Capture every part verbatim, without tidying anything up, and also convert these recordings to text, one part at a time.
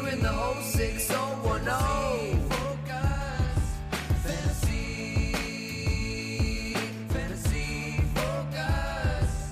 here in the whole six oh one oh. Fantasy, fantasy focus.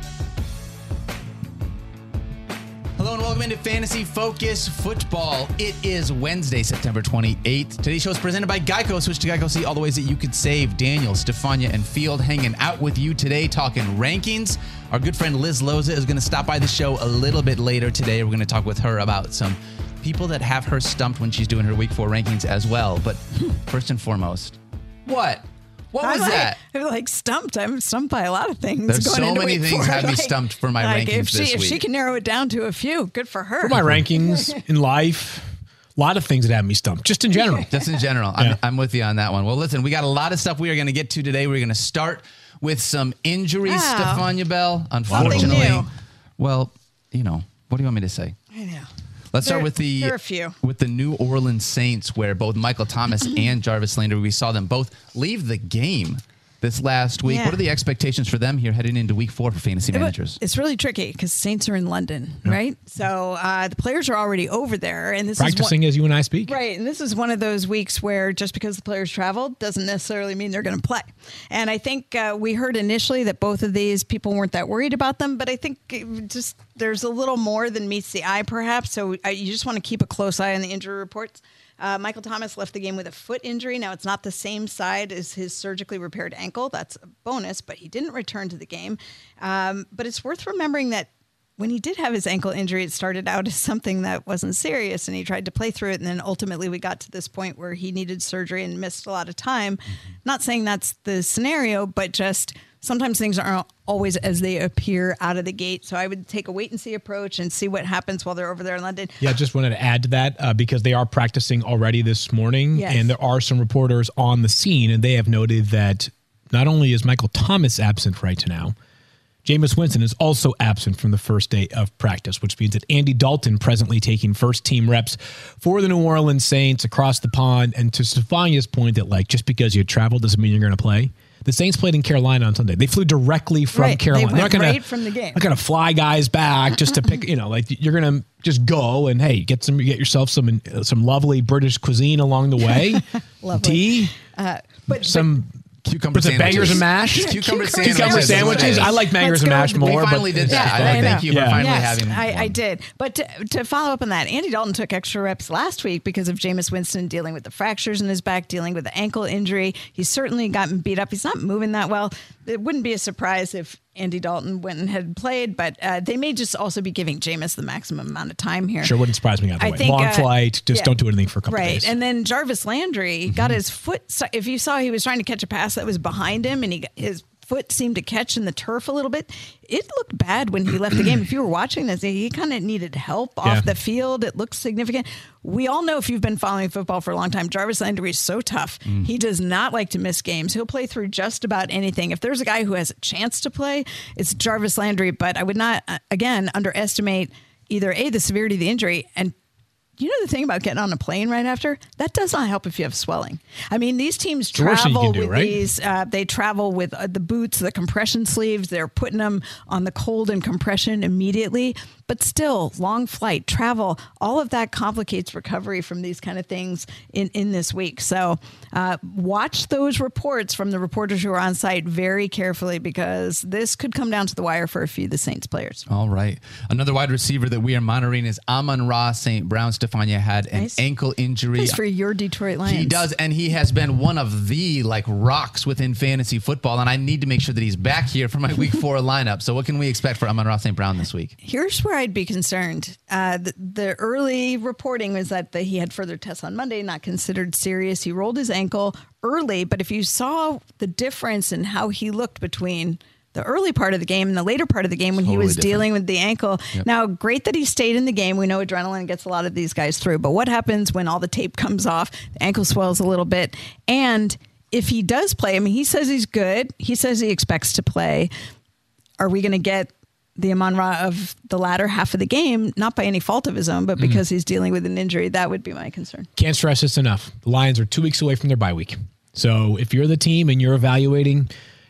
Hello and welcome into Fantasy Focus Football. It is Wednesday, September twenty-eighth. Today's show is presented by Geico. Switch to Geico, see all the ways that you could save. Daniel, Stefania, and Field hanging out with you today talking rankings. Our good friend Liz Loza is going to stop by the show a little bit later today. We're going to talk with her about some people that have her stumped when she's doing her week four rankings as well. But first and foremost, what? What was I'm like, that? I'm like stumped. I'm stumped by a lot of things. There's going so into many week things four. have me Like- stumped for my like rankings if she, this If she week. can narrow it down to a few, good for her. For my rankings in life, a lot of things that have me stumped, just in general. Just in general. Yeah. I'm, I'm with you on that one. Well, listen, we got a lot of stuff we are going to get to today. We're going to start with some injuries, Wow. Stefania Bell. Something Unfortunately, new. well, you know, what do you want me to say? I know. Let's start There- with the there are a few. with the New Orleans Saints, where both Michael Thomas and Jarvis Landry, we saw them both leave the game this last week. Yeah. What are the expectations for them here heading into week four for fantasy It wa- managers? It's really tricky because Saints are in London, right? So uh, the players are already over there, and this Practicing is as you and I speak. one, right. And this is one of those weeks where just because the players traveled doesn't necessarily mean they're going to play. And I think uh, we heard initially that both of these people weren't that worried about them, but I think it just there's a little more than meets the eye, perhaps. So uh, you just want to keep a close eye on the injury reports. Uh, Michael Thomas left the game with a foot injury. Now, it's not the same side as his surgically repaired ankle. That's a bonus, but he didn't return to the game. Um, but it's worth remembering that when he did have his ankle injury, it started out as something that wasn't serious, and he tried to play through it. And then ultimately we got to this point where he needed surgery and missed a lot of time. Mm-hmm. Not saying that's the scenario, but just sometimes things aren't always as they appear out of the gate. So I would take a wait and see approach and see what happens while they're over there in London. Yeah, just wanted to add to that uh, because they are practicing already this morning, Yes. and there are some reporters on the scene, and they have noted that not only is Michael Thomas absent right now, Jameis Winston is also absent from the first day of practice, which means that Andy Dalton presently taking first team reps for the New Orleans Saints across the pond. And to Stefania's point that like just because you travel doesn't mean you're going to play. The Saints played in Carolina on Sunday. They flew directly from Right. Carolina. They They're went not gonna, right from the game. Not going to fly guys back just to pick. You know, like you're going to just go and hey, get some, get yourself some some lovely British cuisine along the way. Lovely. Tea, Uh, but some. Cucumber Was it sandwiches. bangers and mash? Cucumber Cucumber sandwiches. Cucumber sandwiches. I like bangers Let's and go mash with the- more. We finally but did that. Yeah, I, I thank know. you for Yeah. finally yes, having I, I one. did. But to, to follow up on that, Andy Dalton took extra reps last week because of Jameis Winston dealing with the fractures in his back, dealing with the ankle injury. He's certainly gotten beat up. He's not moving that well. It wouldn't be a surprise if Andy Dalton went and had played, but uh, they may just also be giving Jameis the maximum amount of time here. Sure, wouldn't surprise me either I way. think, Long uh, flight, just yeah. don't do anything for a couple Right. days. And then Jarvis Landry got his foot. If you saw, he was trying to catch a pass that was behind him, and he got, his foot seemed to catch in the turf a little bit. It looked bad when he left the game. If you were watching this, he kind of needed help Yeah. off the field. It looked significant. We all know if you've been following football for a long time, Jarvis Landry is so tough. Mm. He does not like to miss games. He'll play through just about anything. If there's a guy who has a chance to play, it's Jarvis Landry. But I would not, uh, again, underestimate either A, the severity of the injury, and you know the thing about getting on a plane right after? That does not help if you have swelling. I mean, these teams the worst thing you travel can do, with right? these. Uh, they travel with uh, the boots, the compression sleeves. They're putting them on the cold and compression immediately. But still, long flight, travel, all of that complicates recovery from these kind of things in, in this week. So uh, watch those reports from the reporters who are on site very carefully because this could come down to the wire for a few of the Saints players. All right. Another wide receiver that we are monitoring is Amon-Ra Saint Brown. Stefania had an Nice. ankle injury. Nice for your Detroit Lions. He does, and he has been one of the like rocks within fantasy football, and I need to make sure that he's back here for my week four lineup. So what can we expect for Amon-Ra Saint Brown this week? Here's where I'd be concerned. Uh, the, the early reporting was that the, he had further tests on Monday, not considered serious. He rolled his ankle early, but if you saw the difference in how he looked between the early part of the game and the later part of the game when Totally he was different. dealing with the ankle. Yep. Now, great that he stayed in the game. We know adrenaline gets a lot of these guys through, but what happens when all the tape comes off, the ankle swells a little bit, and if he does play, I mean, he says he's good. He says he expects to play. Are we going to get the Amon-Ra of the latter half of the game, not by any fault of his own, but because mm. he's dealing with an injury? That would be my concern. Can't stress this enough. The Lions are two weeks away from their bye week. So if you're the team and you're evaluating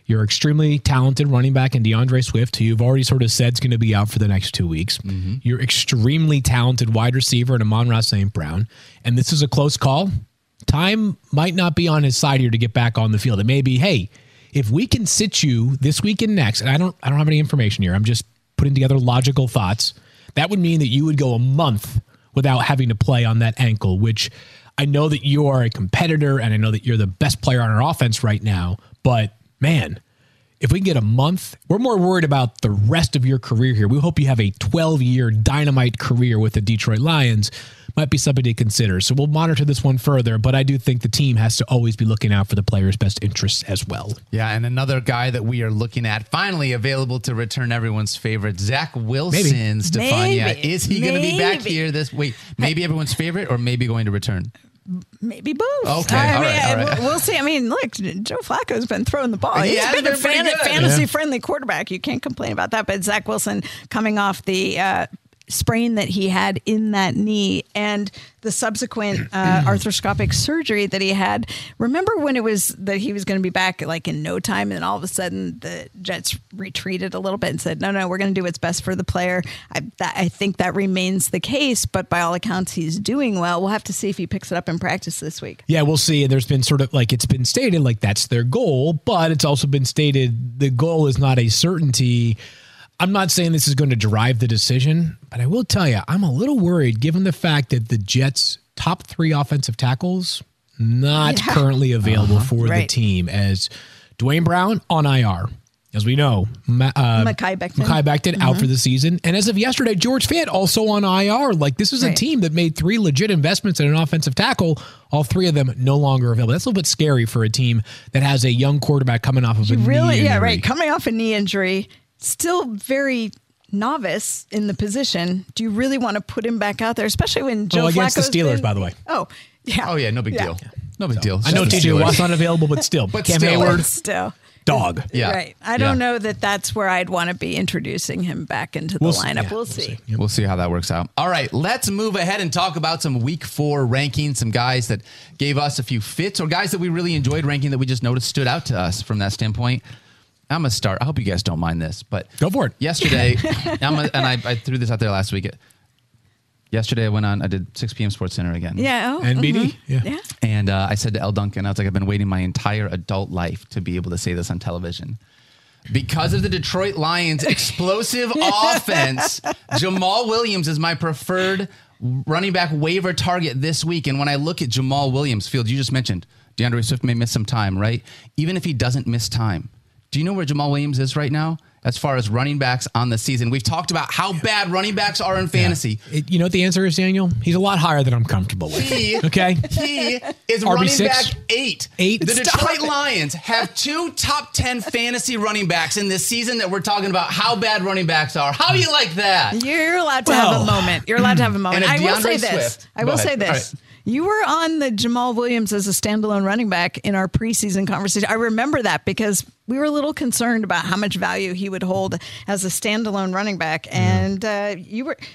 You're extremely talented running back in DeAndre Swift, who you've already sort of said is going to be out for the next two weeks. Mm-hmm. You're extremely talented wide receiver in Amon-Ra Saint Brown. And this is a close call. Time might not be on his side here to get back on the field. It may be, hey, if we can sit you this week and next, and I don't I don't have any information here. I'm just putting together logical thoughts. That would mean that you would go a month without having to play on that ankle, which I know that you are a competitor and I know that you're the best player on our offense right now. But man, if we can get a month, we're more worried about the rest of your career here. We hope you have a twelve-year dynamite career with the Detroit Lions. Might be something to consider. So we'll monitor this one further, but I do think the team has to always be looking out for the player's best interests as well. Yeah, and another guy that we are looking at, finally available to return everyone's favorite, Zach Wilson, Stefania. Maybe. Is he going to be back Maybe. here this week? Maybe everyone's favorite or maybe going to return? Maybe both. Okay, I all mean, right, all right. We'll, we'll see. I mean, look, Joe Flacco's been throwing the ball. He He's has been, been a pretty fan- good. fantasy-friendly quarterback. You can't complain about that. But Zach Wilson coming off the uh, sprain that he had in that knee and the subsequent uh, arthroscopic surgery that he had. Remember when it was that he was going to be back like in no time, and all of a sudden the Jets retreated a little bit and said, no, no, we're going to do what's best for the player. I, that, I think that remains the case, but by all accounts, he's doing well. We'll have to see if he picks it up in practice this week. Yeah, we'll see. And there's been sort of like it's been stated like that's their goal, but it's also been stated the goal is not a certainty. I'm not saying this is going to drive the decision, but I will tell you, I'm a little worried given the fact that the Jets' top three offensive tackles not Yeah. currently available for the Right. team, as Dwayne Brown on I R. As we know, Ma- uh, Mekhi Becton. Mekhi Becton out for the season. And as of yesterday, George Fant also on I R. Like, this is a Right. team that made three legit investments in an offensive tackle. All three of them no longer available. That's a little bit scary for a team that has a young quarterback coming off of a Really? knee Yeah, injury. right. Coming off a knee injury, still very novice in the position. Do you really want to put him back out there, especially when Joe Oh, against the Flacco's Steelers, been- by the way. Oh, yeah. Oh, yeah, no big Yeah. deal. No big deal. I know Just the T J Steelers. Watt's not available, but still. But Cam still. Hayward, But still. dog. Yeah. Right. I don't Yeah. know that that's where I'd want to be introducing him back into the We'll see. lineup. Yeah, we'll, we'll see. see. We'll see how that works out. All right, let's move ahead and talk about some week four rankings, some guys that gave us a few fits or guys that we really enjoyed ranking that we just noticed stood out to us from that standpoint. I'm going to start. I hope you guys don't mind this, but Go for it. Yesterday, I'm gonna, and I, I threw this out there last week. Yesterday, I went on, I did six p.m. Sports Center again. Yeah. Oh, N B D. mhm. Yeah. Yeah. And uh, I said to Elle Duncan, I was like, I've been waiting my entire adult life to be able to say this on television. Because of the Detroit Lions' explosive offense, Jamal Williams is my preferred running back waiver target this week. And when I look at Jamal Williams, Field, you just mentioned DeAndre Swift may miss some time, right? Even if he doesn't miss time, do you know where Jamal Williams is right now as far as running backs on the season? We've talked about how bad running backs are in fantasy. It- you know what the answer is, Daniel? He's a lot higher than I'm comfortable with. He, Okay. he is R B running six? back eight. Eight? The Stop Detroit it. Lions have two top ten fantasy running backs in this season that we're talking about how bad running backs are. How do you like that? You're allowed to Well, have a moment. You're allowed to have a moment. And I if will say DeAndre this. Swift- I Go will ahead. say All this. right. You were on the Jamal Williams as a standalone running back in our preseason conversation. I remember that because we were a little concerned about how much value he would hold as a standalone running back. And uh, you were,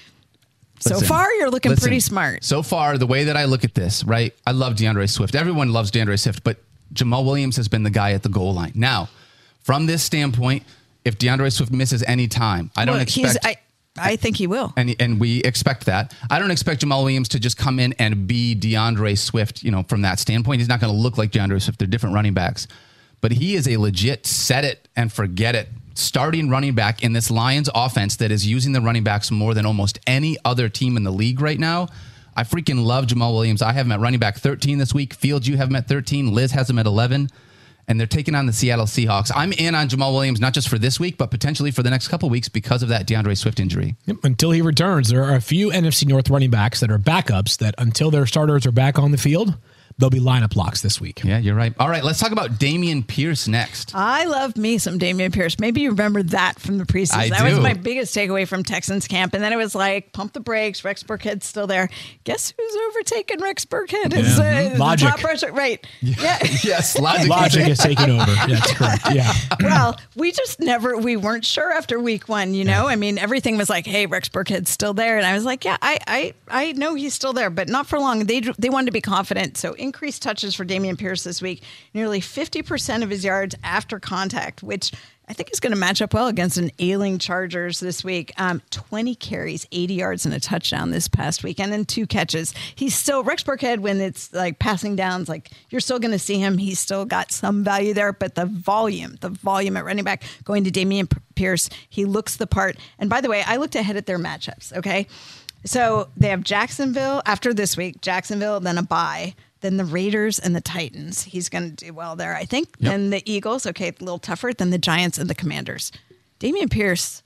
so Listen, far, you're looking listen, pretty smart. So far, the way that I look at this, right? I love DeAndre Swift. Everyone loves DeAndre Swift, but Jamal Williams has been the guy at the goal line. Now, from this standpoint, if DeAndre Swift misses any time, I don't Well, expect. He's, I, I think he will. and and we expect that. I don't expect Jamal Williams to just come in and be DeAndre Swift, you know, from that standpoint. He's not going to look like DeAndre Swift. They're different running backs. But he is a legit set it and forget it starting running back in this Lions offense that is using the running backs more than almost any other team in the league right now. I freaking love Jamal Williams. I have him at running back thirteen this week. Fields, you have him at thirteen. Liz has him at eleven. And they're taking on the Seattle Seahawks. I'm in on Jamal Williams, not just for this week, but potentially for the next couple weeks because of that DeAndre Swift injury. Yep, until he returns, there are a few N F C North running backs that are backups that until their starters are back on the field, they'll be lineup locks this week. Yeah, you're right. All right, let's talk about Dameon Pierce next. I love me some Dameon Pierce. Maybe you remember that from the preseason. I that was do. my biggest takeaway from Texans camp. And then it was like, pump the brakes. Rex Burkhead's still there. Guess who's overtaken Rex Burkhead? Is Yeah. uh, Logic. the top rusher. Right. Yeah. Yes, logic. Logic has taken over. That's correct. Yeah. Well, we just never, we weren't sure after week one, you know? I mean, everything was like, hey, Rex Burkhead's still there. And I was like, yeah, I, I, I know he's still there, but not for long. They they wanted to be confident. So increased touches for Dameon Pierce this week, nearly fifty percent of his yards after contact, which I think is going to match up well against an ailing Chargers this week. Um, twenty carries, eighty yards, and a touchdown this past week, and then two catches. He's still, Rex Burkhead, when it's like passing downs, like you're still going to see him. He's still got some value there, but the volume, the volume at running back going to Dameon Pierce, he looks the part. And by the way, I looked ahead at their matchups, okay? So they have Jacksonville after this week, Jacksonville, then a bye. Then the Raiders and the Titans. He's going to do well there, I think. Yep. Then the Eagles. Okay, a little tougher. Then the Giants and the Commanders. Dameon Pierce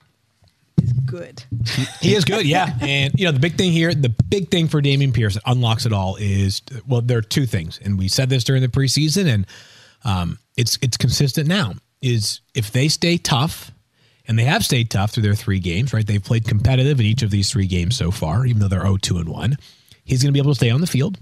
is good. He is good, yeah. And, you know, the big thing here, the big thing for Dameon Pierce that unlocks it all is, well, there are two things. And we said this during the preseason, and um, it's it's consistent now, is if they stay tough, and they have stayed tough through their three games, right? They've played competitive in each of these three games so far, even though they're oh two and one. He's going to be able to stay on the field.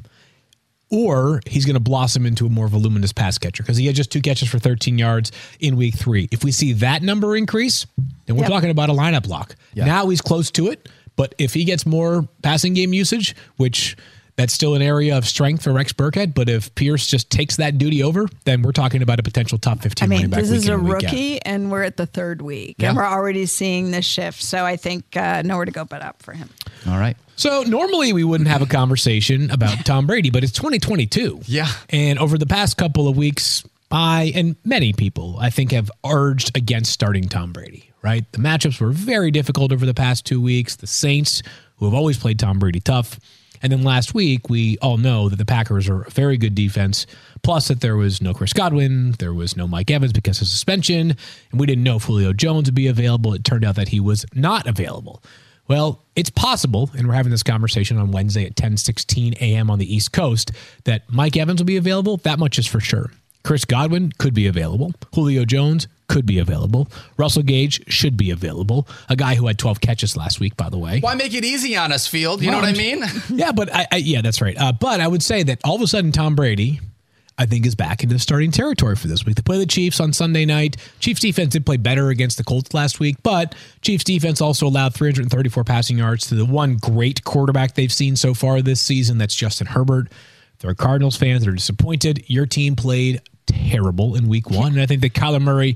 Or he's going to blossom into a more voluminous pass catcher because he had just two catches for thirteen yards in week three. If we see that number increase, then we're yep. talking about a lineup lock. Yep. Now he's close to it, but if he gets more passing game usage, which that's still an area of strength for Rex Burkhead, but if Pierce just takes that duty over, then we're talking about a potential top fifteen I mean, running back. This is a weekend. rookie, and we're at the third week, yeah. and we're already seeing this shift. So I think uh, nowhere to go but up for him. All right. So normally we wouldn't have a conversation about Tom Brady, but it's twenty twenty-two. Yeah. And over the past couple of weeks, I and many people, I think, have urged against starting Tom Brady, right? The matchups were very difficult over the past two weeks. The Saints, who have always played Tom Brady tough. And then last week, we all know that the Packers are a very good defense, plus that there was no Chris Godwin, there was no Mike Evans because of suspension, and we didn't know if Julio Jones would be available. It turned out that he was not available. Well, it's possible, and we're having this conversation on Wednesday at ten sixteen a.m. on the East Coast, that Mike Evans will be available. That much is for sure. Chris Godwin could be available. Julio Jones could be available. Russell Gage should be available. A guy who had twelve catches last week, by the way. Why make it easy on us, Field? You well, know what I mean? Yeah, but I, I yeah, that's right. Uh, but I would say that all of a sudden Tom Brady, I think, is back into starting territory for this week. They play the Chiefs on Sunday night. Chiefs defense did play better against the Colts last week, but Chiefs defense also allowed three hundred thirty-four passing yards to the one great quarterback they've seen so far this season. That's Justin Herbert. If there are Cardinals fans that are disappointed, your team played terrible in week one. And I think that Kyler Murray,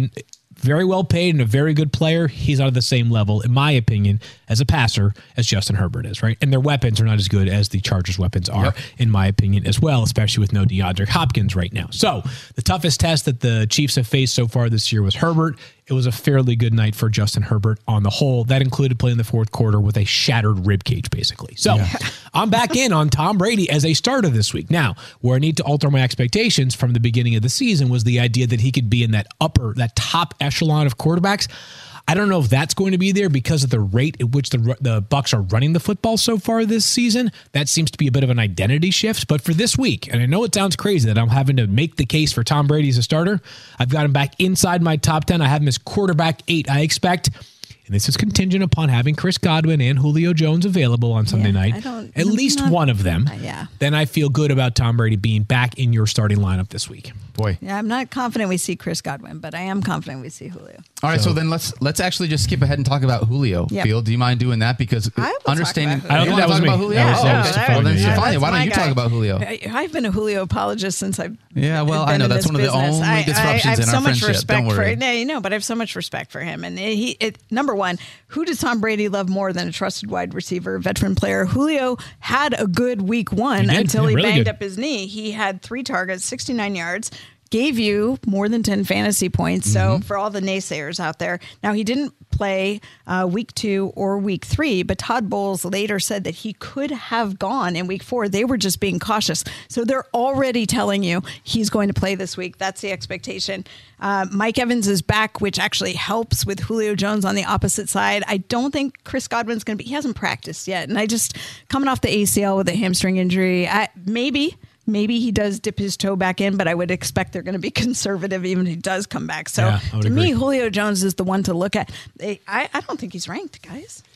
very well paid and a very good player, he's out of the same level, in my opinion, as a passer as Justin Herbert is, right? And their weapons are not as good as the Chargers' weapons are, yep. in my opinion, as well, especially with no DeAndre Hopkins right now. So the toughest test that the Chiefs have faced so far this year was Herbert. It was a fairly good night for Justin Herbert on the whole. That included playing the fourth quarter with a shattered rib cage, basically. So yeah. I'm back in on Tom Brady as a starter this week. Now, where I need to alter my expectations from the beginning of the season was the idea that he could be in that upper, that top echelon of quarterbacks. I don't know if that's going to be there because of the rate at which the the Bucs are running the football so far this season. That seems to be a bit of an identity shift. But for this week, and I know it sounds crazy that I'm having to make the case for Tom Brady as a starter, I've got him back inside my top ten. I have him as quarterback eight, I expect. And this is contingent upon having Chris Godwin and Julio Jones available on Sunday yeah, night. At least not, one of them. Uh, yeah. Then I feel good about Tom Brady being back in your starting lineup this week. Boy. Yeah, I'm not confident we see Chris Godwin, but I am confident we see Julio. All right, so, so then let's let's actually just skip ahead and talk about Julio. Yep. Field, do you mind doing that? Because understanding, I don't think that was me. Julio? That was, oh, that was okay. Stefania. Well, then Yeah. Stefania, why don't you guy. talk about Julio? I, I've been a Julio apologist since I've Yeah, well, been I know in that's this one of the business. only I, disruptions I, I have in so our much friendship. respect Don't worry. for no, you know, but I have so much respect for him. And he, it, number one, who does Tom Brady love more than a trusted wide receiver, veteran player? Julio had a good week one He did. until Yeah, he really banged good. up his knee. He had three targets, sixty-nine yards. Gave you more than ten fantasy points. So Mm-hmm. for all the naysayers out there, now he didn't play uh, week two or week three, but Todd Bowles later said that he could have gone in week four. They were just being cautious. So they're already telling you he's going to play this week. That's the expectation. Uh, Mike Evans is back, which actually helps with Julio Jones on the opposite side. I don't think Chris Godwin's going to be, he hasn't practiced yet. And I just, coming off the A C L with a hamstring injury, I, maybe, Maybe he does dip his toe back in, but I would expect they're going to be conservative even if he does come back. So Yeah, I would to agree. me, Julio Jones is the one to look at. I, I don't think he's ranked, guys.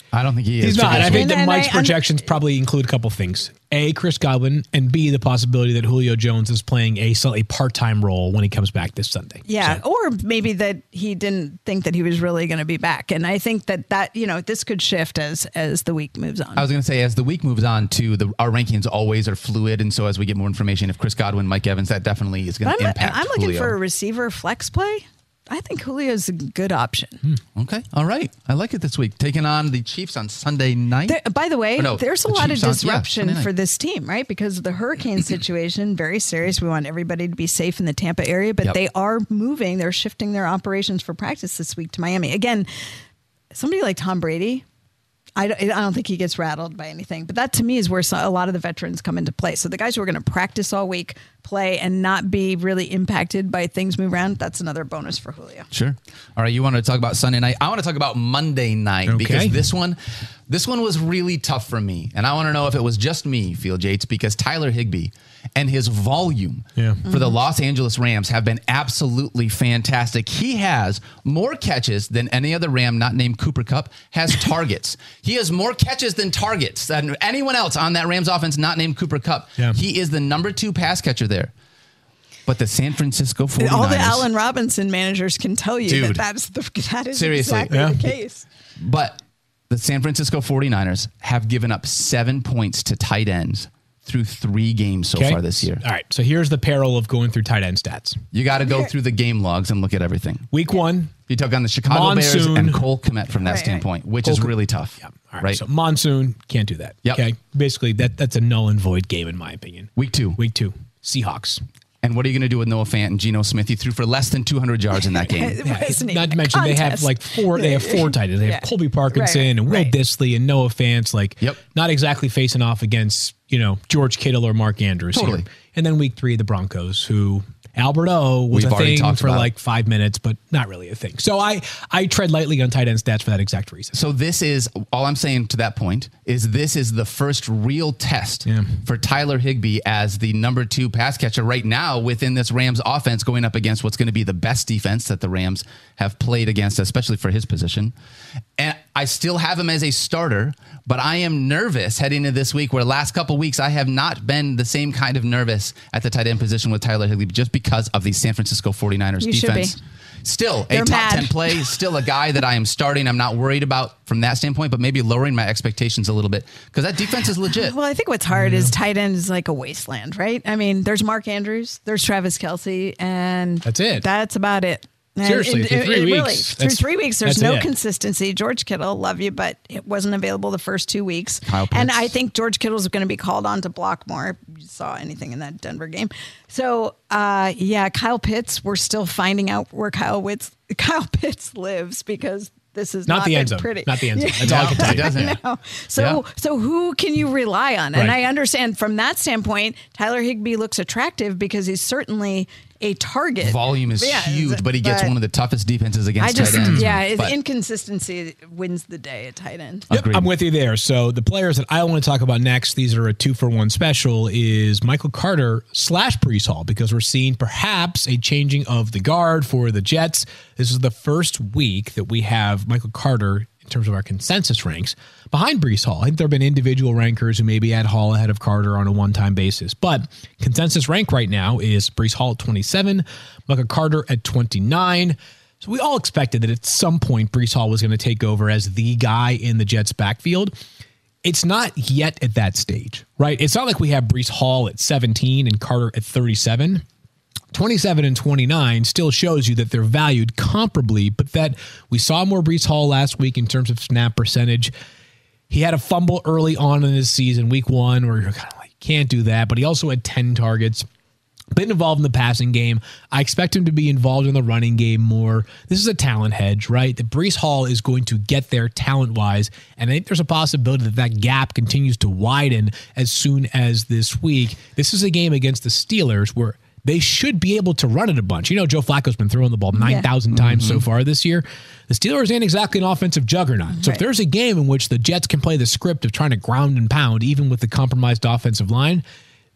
I don't think he is. He's not. I think And- that and Mike's I- projections probably include a couple things. A, Chris Godwin, and B, the possibility that Julio Jones is playing a slightly part-time role when he comes back this Sunday. Yeah, So, or maybe that he didn't think that he was really going to be back, and I think that that you know this could shift as as the week moves on. I was going to say, as the week moves on, too, the, our rankings always are fluid, and so as we get more information, if Chris Godwin, Mike Evans, that definitely is going But to I'm, impact I'm looking Julio. for a receiver flex play. I think Julio's a good option. Okay, all right. I like it this week. Taking on the Chiefs on Sunday night. There, by the way, Or no, there's a the lot Chiefs of on- yeah, disruption Sunday night. for this team, right? Because of the hurricane situation, very serious. We want everybody to be safe in the Tampa area, but Yep. they are moving. They're shifting their operations for practice this week to Miami. Again, somebody like Tom Brady, I don't, I don't think he gets rattled by anything, but that to me is where so, a lot of the veterans come into play. So the guys who are going to practice all week, play, and not be really impacted by things move around, that's another bonus for Julio. Sure. All right, you wanted to talk about Sunday night. I want to talk about Monday night Okay. because this one this one was really tough for me. And I want to know if it was just me, Field Yates, because Tyler Higbee and his volume Yeah. for the Los Angeles Rams have been absolutely fantastic. He has more catches than any other Ram not named Cooper Kupp has targets. He has more catches than targets than anyone else on that Rams offense not named Cooper Kupp. Yeah. He is the number two pass catcher there. But the San Francisco forty-niners. All the Allen Robinson managers can tell you Dude. that that is, the, that is Seriously. exactly Yeah. the case. But the San Francisco forty-niners have given up seven points to tight ends through three games so okay. far this year. All right. So here's the peril of going through tight end stats. You got to go through the game logs and look at everything. Week one. You took on the Chicago Monsoon. Bears and Cole Kmet from that Right, right. standpoint, which is Cole- really tough. Yeah. All right. Right. So monsoon, can't do that. Yep. Okay. Basically, that that's a null and void game in my opinion. Week two. Week two. Seahawks. And what are you going to do with Noah Fant and Geno Smith? He threw for less than two hundred yards in that game. It wasn't Not even to a mention they have contest. like four. They have four tight ends. They have Yeah. Colby Parkinson Right, and Will right. Dissly and Noah Fant. Like, Yep. not exactly facing off against you know George Kittle or Mark Andrews. here. Totally. And then week three, the Broncos, who Albert O was We've a already thing talked for about. like five minutes, but not really a thing. So I I tread lightly on tight end stats for that exact reason. So this is all I'm saying to that point is this is the first real test Yeah. for Tyler Higbee as the number two pass catcher right now within this Rams offense going up against what's going to be the best defense that the Rams have played against, especially for his position. And I still have him as a starter, but I am nervous heading into this week where the last couple weeks I have not been the same kind of nervous at the tight end position with Tyler Higbee just because of the San Francisco forty-niners You should be. defense. Still They're a top mad. ten play, still a guy that I am starting. I'm not worried about from that standpoint, but maybe lowering my expectations a little bit because that defense is legit. Well, I think what's hard is tight end is like a wasteland, right? I mean, there's Mark Andrews, there's Travis Kelce, and That's it. That's about it. And Seriously, it- through it- three it really- weeks. through That's- three weeks, there's that's no it. consistency. George Kittle, love you, but it wasn't available the first two weeks. Kyle Pitts. And I think George Kittle's going to be called on to block more. You saw anything in that Denver game. So, uh, yeah, Kyle Pitts, we're still finding out where Kyle Pitts, Kyle Pitts lives because this is Not not, the been end zone. pretty. Not the end zone. That's all I can tell He you. doesn't. No. So Yeah. so who can you rely on? And Right. I understand from that standpoint, Tyler Higbee looks attractive because he's certainly a target. Volume is Yeah, huge, but he gets one of the toughest defenses against I just tight ends. yeah, it's But inconsistency wins the day at tight end. Yep, Agreed. I'm with you there. So the players that I want to talk about next, these are a two for one special, is Michael Carter slash Breece Hall, because we're seeing perhaps a changing of the guard for the Jets. This is the first week that we have Michael Carter in terms of our consensus ranks behind Breece Hall. I think there have been individual rankers who maybe add Hall ahead of Carter on a one-time basis, but consensus rank right now is Breece Hall at twenty-seven, Michael Carter at twenty-nine. So we all expected that at some point Breece Hall was going to take over as the guy in the Jets backfield. It's not yet at that stage, right? It's not like we have Breece Hall at seventeen and Carter at thirty-seven. twenty-seven and twenty-nine still shows you that they're valued comparably, but that we saw more Breece Hall last week in terms of snap percentage. He had a fumble early on in his season, week one, where you're kind of like, can't do that, but he also had ten targets. Been involved in the passing game. I expect him to be involved in the running game more. This is a talent hedge, right? That Breece Hall is going to get there talent-wise, and I think there's a possibility that that gap continues to widen as soon as this week. This is a game against the Steelers where they should be able to run it a bunch. You know, Joe Flacco's been throwing the ball nine thousand times so far this year. The Steelers ain't exactly an offensive juggernaut. So if Right. there's a game in which the Jets can play the script of trying to ground and pound, even with the compromised offensive line,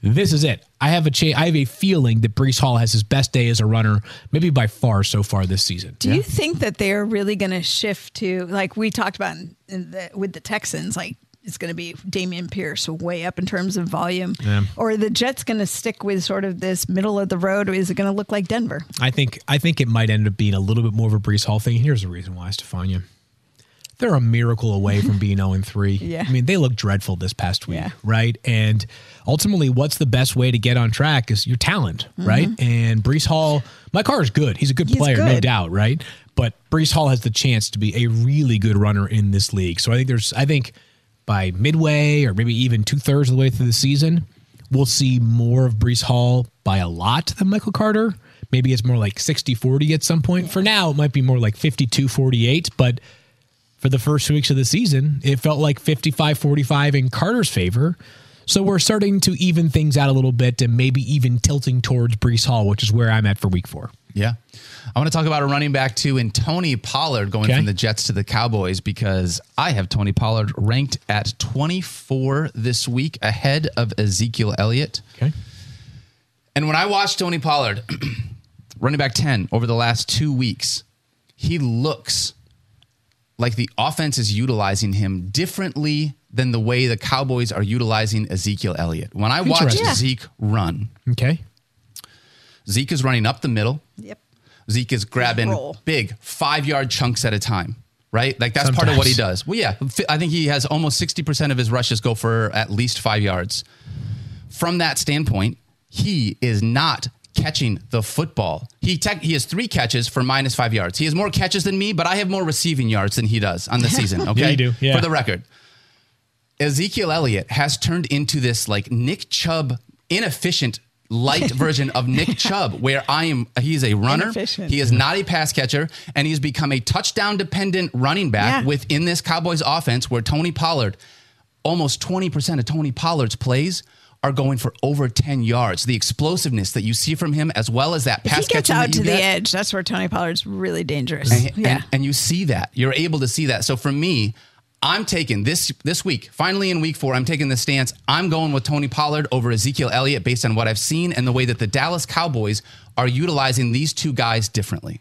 this is it. I have a cha- I have a feeling that Breece Hall has his best day as a runner, maybe by far so far this season. Do you think that they're really going to shift to, like we talked about in, in the, with the Texans, like it's going to be Dameon Pierce way up in terms of volume? Yeah. Or are the Jets going to stick with sort of this middle of the road, or is it going to look like Denver? I think I think it might end up being a little bit more of a Breece Hall thing. Here's the reason why, Stefania. They're a miracle away from being oh and three. Yeah. I mean, they look dreadful this past week, Yeah. right? And ultimately, what's the best way to get on track is your talent, right? And Breece Hall, my car is good. He's a good He's player, no good. doubt, right? But Breece Hall has the chance to be a really good runner in this league. So I think there's, I think by midway or maybe even two thirds of the way through the season, we'll see more of Breece Hall by a lot than Michael Carter. Maybe it's more like sixty forty at some point. For now, it might be more like fifty-two forty-eight, but for the first two weeks of the season, it felt like fifty-five forty-five in Carter's favor. So we're starting to even things out a little bit and maybe even tilting towards Breece Hall, which is where I'm at for week four. Yeah. I want to talk about a running back too, and Tony Pollard going Okay. from the Jets to the Cowboys, because I have Tony Pollard ranked at twenty-four this week, ahead of Ezekiel Elliott. Okay. And when I watched Tony Pollard, running back ten over the last two weeks, he looks like the offense is utilizing him differently than the way the Cowboys are utilizing Ezekiel Elliott. When I watch Interesting. Yeah. Zeke run, Okay. Zeke is running up the middle. Yep. Zeke is grabbing roll. big five-yard chunks at a time, right? Like that's part of what he Sometimes. does. Well, yeah, fi- I think he has almost sixty percent of his rushes go for at least five yards. From that standpoint, he is not catching the football. He tech he has three catches for minus five yards. He has more catches than me, but I have more receiving yards than he does on the season, okay? Yeah, you do, yeah. For the record. Ezekiel Elliott has turned into this like Nick Chubb inefficient light version of Nick Chubb, where I am he's a runner. Inefficient. He is not a pass catcher, and he's become a touchdown dependent running back Yeah. within this Cowboys offense, where Tony Pollard, almost twenty percent of Tony Pollard's plays are going for over ten yards. The explosiveness that you see from him, as well as that If pass he gets catching out that to you the get, edge, that's where Tony Pollard's really dangerous. and, yeah. and, and you see that. You're able to see that. So for me, I'm taking this this week, finally in week four, I'm taking the stance. I'm going with Tony Pollard over Ezekiel Elliott based on what I've seen and the way that the Dallas Cowboys are utilizing these two guys differently.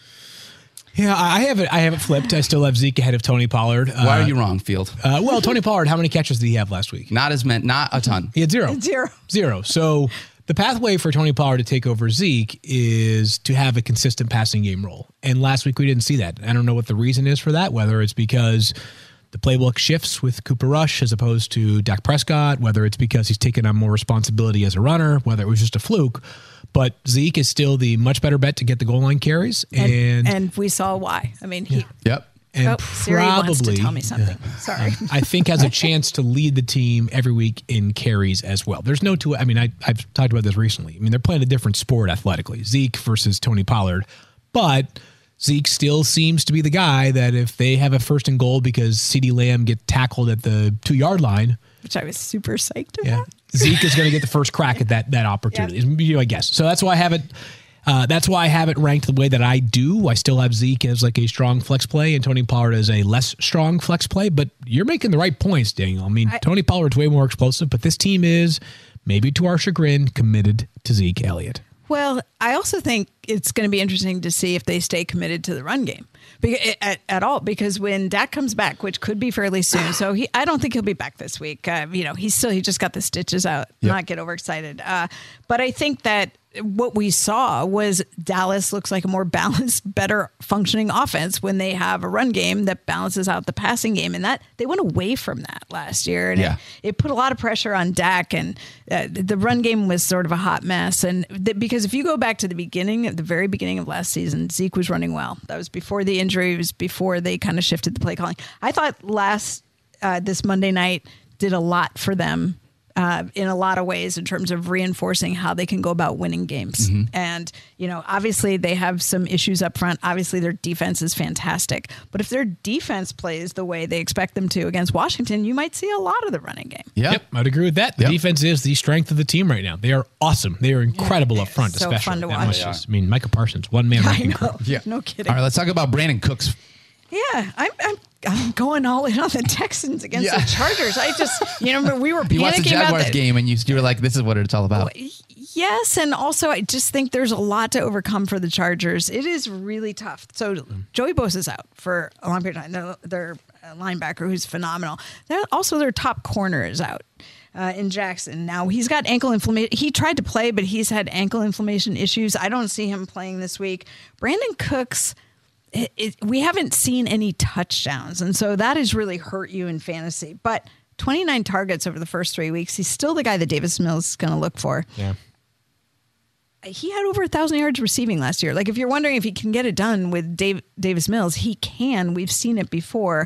Yeah, I have it. I have it flipped. I still have Zeke ahead of Tony Pollard. Why Uh, are you wrong, Field? Uh, well, Tony Pollard, how many catches did he have last week? Not as meant, not a ton. He had zero. Zero. Zero. So the pathway for Tony Pollard to take over Zeke is to have a consistent passing game role. And last week we didn't see that. I don't know what the reason is for that, whether it's because the playbook shifts with Cooper Rush as opposed to Dak Prescott, whether it's because he's taken on more responsibility as a runner, whether it was just a fluke. But Zeke is still the much better bet to get the goal line carries. And, And, and we saw why. I mean, he. Yep. and Oh, Siri wants to probably tell me something. Sorry. I think has a chance to lead the team every week in carries as well. There's no two. I mean, I, I've talked about this recently. I mean, they're playing a different sport athletically, Zeke versus Tony Pollard, but Zeke still seems to be the guy that if they have a first and goal because CeeDee Lamb get tackled at the two yard line, Which I was super psyched about. yeah, Zeke is going to get the first crack at that that opportunity. You know, I guess. So that's why I have it. Uh, that's why I have it ranked the way that I do. I still have Zeke as like a strong flex play and Tony Pollard as a less strong flex play. But you're making the right points, Daniel. I mean, I- Tony Pollard's way more explosive, but this team is, maybe to our chagrin, committed to Zeke Elliott. Well, I also think it's going to be interesting to see if they stay committed to the run game Beca- at, at all. Because when Dak comes back, which could be fairly soon, so he, I don't think he'll be back this week. Uh, you know, he's still he just got the stitches out. Yep. Not get overexcited. Uh, but I think that what we saw was Dallas looks like a more balanced, better functioning offense when they have a run game that balances out the passing game, and that they went away from that last year, and Yeah. it, it put a lot of pressure on Dak, and uh, the run game was sort of a hot mess. And th- because if you go back to the beginning, at the very beginning of last season, Zeke was running well. That was before the injury. It was before they kind of shifted the play calling. I thought last uh, this Monday night did a lot for them. Uh, in a lot of ways in terms of reinforcing how they can go about winning games. And, you know, obviously they have some issues up front. Obviously their defense is fantastic. But if their defense plays the way they expect them to against Washington, you might see a lot of the running game. Yep. Yep, I'd agree with that. The Yep. defense is the strength of the team right now. They are awesome. They are incredible up front, So especially. fun to That watch. was just- I mean, Micah Parsons, one man I wrecking know. crew. Yeah. No kidding. All right, let's talk about Brandon Cooks Yeah, I'm, I'm I'm going all in on the Texans against Yeah. the Chargers. I just, you know, we were You watched the panicking about Jaguars that. game and you, you were like, this is what it's all about. Yes, and also I just think there's a lot to overcome for the Chargers. It is really tough. So Joey Bosa's out for a long period of time. Their, their uh, linebacker, who's phenomenal. They're, also, their top corner is out uh, in Jackson. Now, he's got ankle inflammation. He tried to play, but he's had ankle inflammation issues. I don't see him playing this week. Brandon Cooks... It, it, we haven't seen any touchdowns, and so that has really hurt you in fantasy. But twenty-nine targets over the first three weeks. He's still the guy that Davis Mills is going to look for. Yeah. He had over a thousand yards receiving last year. Like, if you're wondering if he can get it done with Dave, Davis Mills, he can. We've seen it before.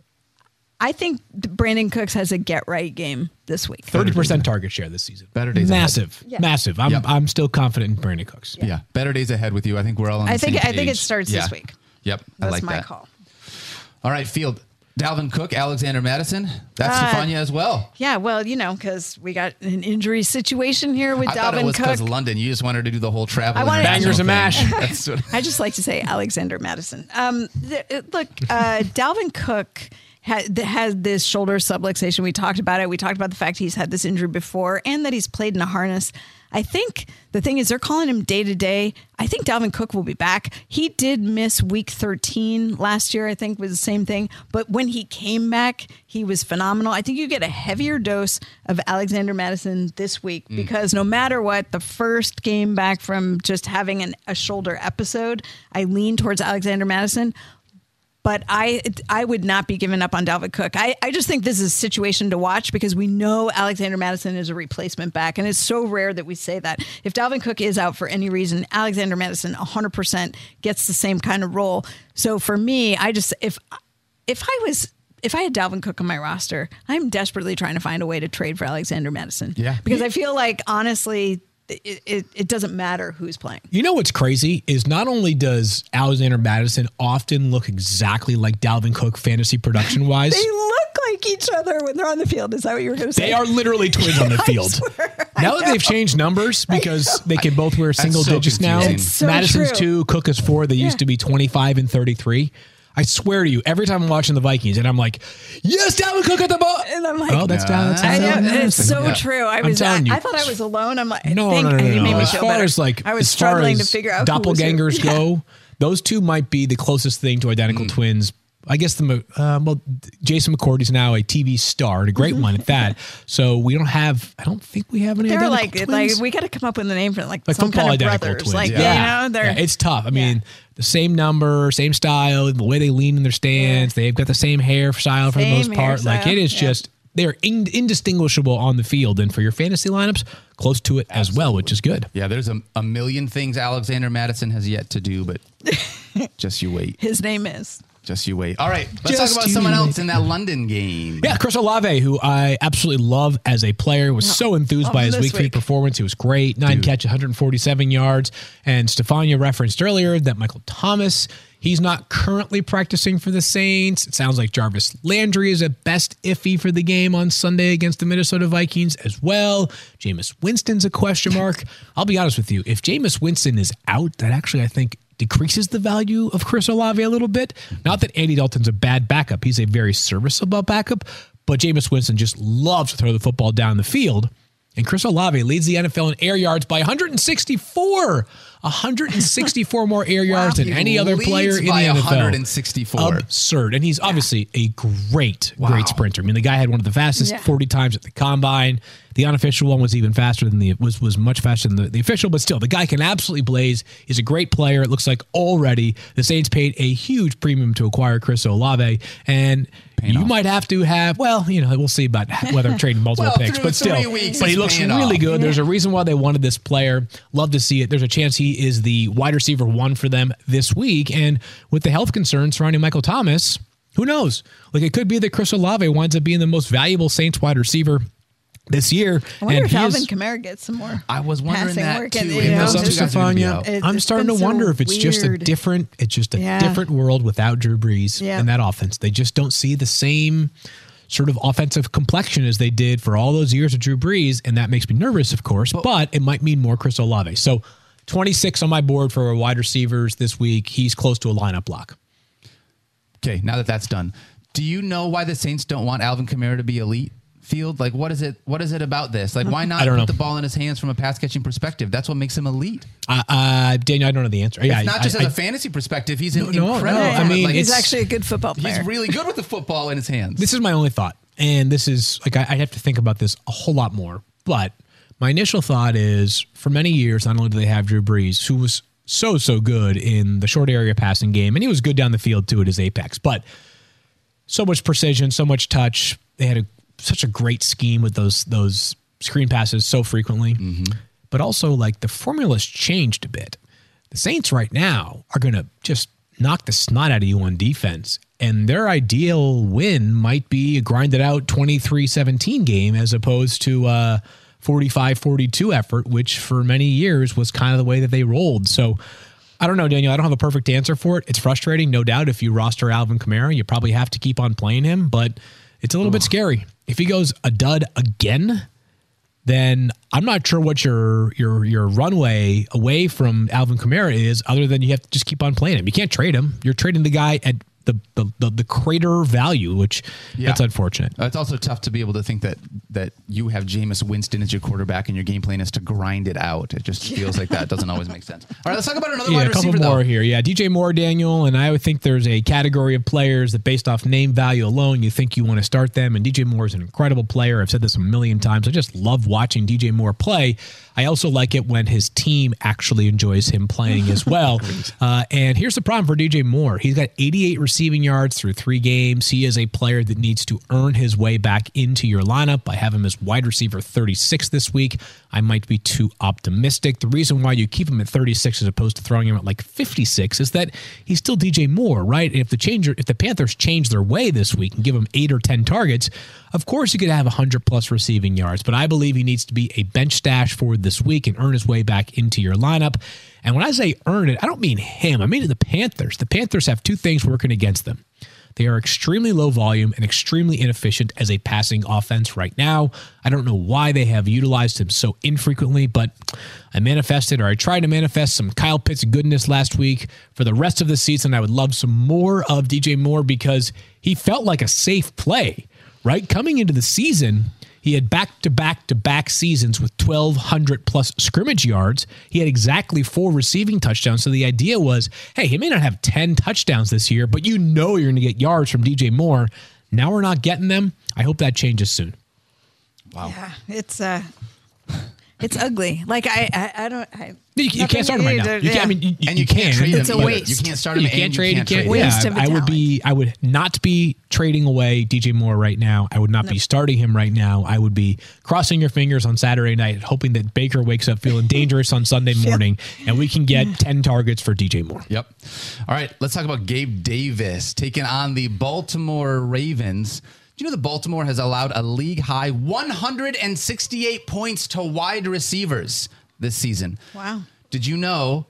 I think Brandon Cooks has a get right game this week. thirty percent target share this season. Better days Massive. Yeah. Massive. I'm Yep. I'm still confident in Brandon Cooks. Yeah. Better days ahead with you. I think we're all on the I think same I think it page. starts Yeah. this week. Yep. I That's like my that. call. All right, Field. Dalvin Cook, Alexander Madison. That's Uh, Stefania as well. Yeah, well, you know, because we got an injury situation here with I thought it Dalvin was because Cook. London. You just wanted to do the whole travel. I wanted- Bangers and mash. international thing. That's what, I just like to say Alexander Madison. Um, th- look, uh, Dalvin Cook had, had this shoulder subluxation. We talked about it. We talked about the fact he's had this injury before and that he's played in a harness. I think the thing is they're calling him day to day. I think Dalvin Cook will be back. He did miss week thirteen last year, I think was the same thing. But when he came back, he was phenomenal. I think you get a heavier dose of Alexander Madison this week because no matter what, the first game back from just having an, a shoulder episode, I lean towards Alexander Madison. But I I would not be giving up on Dalvin Cook. I, I just think this is a situation to watch because we know Alexander Madison is a replacement back. And it's so rare that we say that. If Dalvin Cook is out for any reason, Alexander Madison one hundred percent gets the same kind of role. So for me, I just, if if I was, if I had Dalvin Cook on my roster, I'm desperately trying to find a way to trade for Alexander Madison. Yeah. Because I feel like, honestly, it, it, it doesn't matter who's playing. You know what's crazy is not only does Alexander Madison often look exactly like Dalvin Cook fantasy production wise, They look like each other when they're on the field. Is that what you were going to say? they are literally twins on the I field. swear. Now that they've changed numbers because they can both wear single so digits now. confusing. It's so Madison's true. two, Cook is four. They used Yeah. to be twenty-five and thirty-three. I swear to you, every time I'm watching the Vikings and I'm like, yes, Dalvin Cook at the ball. And I'm like, oh, that's down. That's I down. know, it's so Yeah. true. I I'm was, I, telling you. I thought I was alone. I'm like, No, thank, no, no, no, you made no. me As feel far better. as like, I was as far struggling as to figure out who was who. doppelgangers Yeah. go, those two might be the closest thing to identical Mm. twins. I guess the uh, well, Jason McCourty's now a T V star, and a great one at that. So we don't have. I don't think we have any. They're identical like, twins. like we got to come up with a name for it, like, Like some football kind of identical brothers. twins. Like, yeah. yeah, you know, they're Yeah, it's tough. I mean, Yeah. the same number, same style, the way they lean in their stance, they've got the same hairstyle for the most Same part. Like hairstyle, it is yeah. just they're in, indistinguishable on the field, and for your fantasy lineups, close to it as well, which is good. yeah, there's a, a million things Alexander Madison has yet to do, but just you wait. his name is. Just you wait. All right, let's Just talk about you someone wait. else in that London game. Yeah, Chris Olave, who I absolutely love as a player, was so enthused love by him his this week three week. performance. He was great. Nine Dude. catch, one hundred forty-seven yards. And Stefania referenced earlier that Michael Thomas, he's not currently practicing for the Saints. It sounds like Jarvis Landry is at best iffy for the game on Sunday against the Minnesota Vikings as well. Jameis Winston's a question mark. I'll be honest with you. If Jameis Winston is out, that actually, I think, decreases the value of Chris Olave a little bit. Not that Andy Dalton's a bad backup. He's a very serviceable backup, but Jameis Winston just loves to throw the football down the field. And Chris Olave leads the N F L in air yards by one hundred sixty-four. one hundred sixty-four more air yards than He any other leads player in the by N F L. one hundred sixty-four. Absurd. And he's obviously a great, Wow. great sprinter. I mean, the guy had one of the fastest Yeah. forty times at the combine. The unofficial one was even faster than the was was much faster than the, the official, but still, the guy can absolutely blaze. He's a great player. It looks like already the Saints paid a huge premium to acquire Chris Olave, and Paying you off. might have to have. Well, you know, we'll see about whether trading multiple Well, picks, through but still, three weeks, but he it's looks paying really off. good. There's a reason why they wanted this player. Love to see it. There's a chance he is the wide receiver one for them this week, and with the health concerns surrounding Michael Thomas, who knows? Like it could be that Chris Olave winds up being the most valuable Saints wide receiver this year. I wonder and if he Alvin is- Kamara gets some more. I was wondering passing that work too. and, Him you and know, those Some two just- guys are gonna be Stefania, out. It- I'm it's starting to been so wonder if it's just a weird. different, it's just a Yeah. different world without Drew Brees Yeah. in that offense. They just don't see the same sort of offensive complexion as they did for all those years of Drew Brees, and that makes me nervous, of course, but it might mean more Chris Olave. So twenty-six on my board for wide receivers this week. He's close to a lineup block. Okay, now that that's done, do you know why the Saints don't want Alvin Kamara to be elite? Field, like what is it? What is it about this? Like, why not I don't put know. the ball in his hands from a pass catching perspective? That's what makes him elite. Uh, uh, Daniel, I don't know the answer. Yeah, It's not I- just I- as a fantasy perspective. He's an No, no, incredible. no, I mean, like, He's it's- actually a good football player. he's really good with the football in his hands. This is my only thought, and this is like I, I have to think about this a whole lot more. But my initial thought is, for many years, not only do they have Drew Brees, who was so so good in the short area passing game, and he was good down the field too at his apex, but so much precision, so much touch. They had a, such a great scheme with those those screen passes so frequently, but also like the formula's changed a bit. The Saints right now are going to just knock the snot out of you on defense. And their ideal win might be a grinded out twenty-three seventeen game as opposed to a forty-five forty-two effort, which for many years was kind of the way that they rolled. So I don't know, Daniel. I don't have a perfect answer for it. It's frustrating, no doubt. If you roster Alvin Kamara, you probably have to keep on playing him, but it's a little bit scary. If he goes a dud again, then I'm not sure what your your your runway away from Alvin Kamara is, other than you have to just keep on playing him. You can't trade him. You're trading the guy at the the, the, the crater value, which Yeah. that's unfortunate. Uh, It's also tough to be able to think that that you have Jameis Winston as your quarterback and your game plan is to grind it out. It just feels like that doesn't always make sense. All right, let's talk about another Yeah, wide a couple receiver more though. here. Yeah, D J Moore, Daniel, and I would think there's a category of players that based off name value alone, you think you want to start them. And D J Moore is an incredible player. I've said this a million times. I just love watching D J Moore play. I also like it when his team actually enjoys him playing as well. uh, and here's the problem for D J Moore. He's got eighty-eight receiving yards through three games. He is a player that needs to earn his way back into your lineup. I have him as wide receiver thirty-six this week. I might be too optimistic. The reason why you keep him at thirty-six as opposed to throwing him at like fifty-six is that he's still D J Moore, right? And if the changer, if the Panthers change their way this week and give him eight or ten targets, of course he could have one hundred plus receiving yards. But I believe he needs to be a bench stash for this week and earn his way back into your lineup. And when I say earn it, I don't mean him. I mean the Panthers. The Panthers have two things working against them. They are extremely low volume and extremely inefficient as a passing offense right now. I don't know why they have utilized him so infrequently, but I manifested, or I tried to manifest, some Kyle Pitts goodness last week. For the rest of the season, I would love some more of D J Moore because he felt like a safe play, right? Coming into the season, he had back-to-back-to-back seasons with twelve hundred plus scrimmage yards. He had exactly four receiving touchdowns. So the idea was, hey, he may not have ten touchdowns this year, but you know you're going to get yards from D J Moore. Now we're not getting them. I hope that changes soon. Wow. Yeah, it's uh, it's ugly. Like I, I, I don't. I, You, you nothing can't start him right now. either, You can't, I yeah. mean, you, And you, can. can't trade It's him a either. waste. You can't start him You and can't trade. You can't. trade him. Waste Yeah, of a I would talent. be. I would not be trading away D J Moore right now. I would not be starting him right now. I would be crossing your fingers on Saturday night, hoping that Baker wakes up feeling dangerous on Sunday morning, and we can get ten targets for D J Moore. Yep. All right, let's talk about Gabe Davis taking on the Baltimore Ravens. Do you know that Baltimore has allowed a league-high one hundred sixty-eight points to wide receivers this season? Wow. Did you know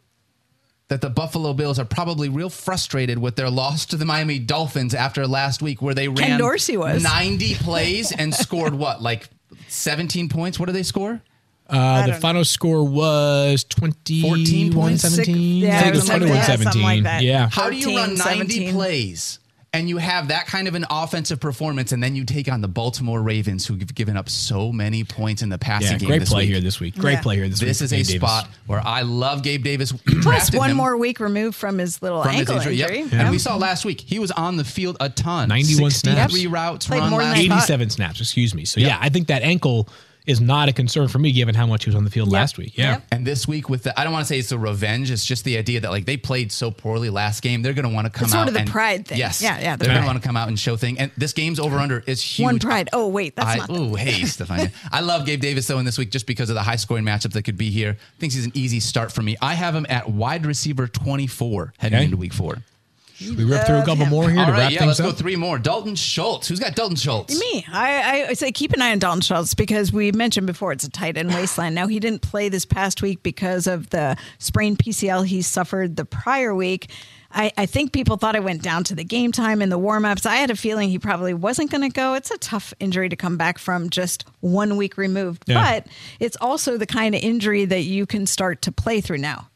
that the Buffalo Bills are probably real frustrated with their loss to the Miami Dolphins after last week, where they ran Dorsey was. ninety plays and scored what, like seventeen points? What did they score? Uh, the don't final score was twenty-one fourteen points? seventeen. Yeah, I think it was something like twenty-one that, something like seventeen. that. Yeah. How do you run fourteen, ninety seventeen. plays and you have that kind of an offensive performance, and then you take on the Baltimore Ravens, who have given up so many points in the passing Yeah, game great this play week? here this week. Great Yeah. play here this, This week. is a Gabe Davis. spot where I love Gabe Davis. You Plus drafted one him more week removed from his little from his ankle injury. injury. Yep. Yeah. And we saw last week he was on the field a ton. ninety-one sixty-three snaps. routes Played run more than last I week. thought. eighty-seven snaps, excuse me. So, Yep. yeah, I think that ankle is not a concern for me given how much he was on the field Yep. last week. Yeah. Yep. And this week with the, I don't want to say it's a revenge. It's just the idea that like they played so poorly last game. They're going to want to come It's out. sort of the and, pride thing. Yes. Yeah, yeah, the They're going to pride. want to come out and show thing. And this game's over under is huge. One pride. Oh wait, that's I, not. ooh, hey, Stefania. I love Gabe Davis, though, in this week just because of the high scoring matchup that could be here. Thinks he's an easy start for me. I have him at wide receiver twenty-four heading Okay. into week four. We rip through a couple him. more here All to right, wrap yeah, things let's go up. three more. Dalton Schultz. Who's got Dalton Schultz? Me. I, I say keep an eye on Dalton Schultz because we mentioned before it's a tight end wasteland. Now, he didn't play this past week because of the sprained P C L he suffered the prior week. I, I think people thought it went down to the game time and the warm-ups. I had a feeling he probably wasn't going to go. It's a tough injury to come back from just one week removed. Yeah. But it's also the kind of injury that you can start to play through now.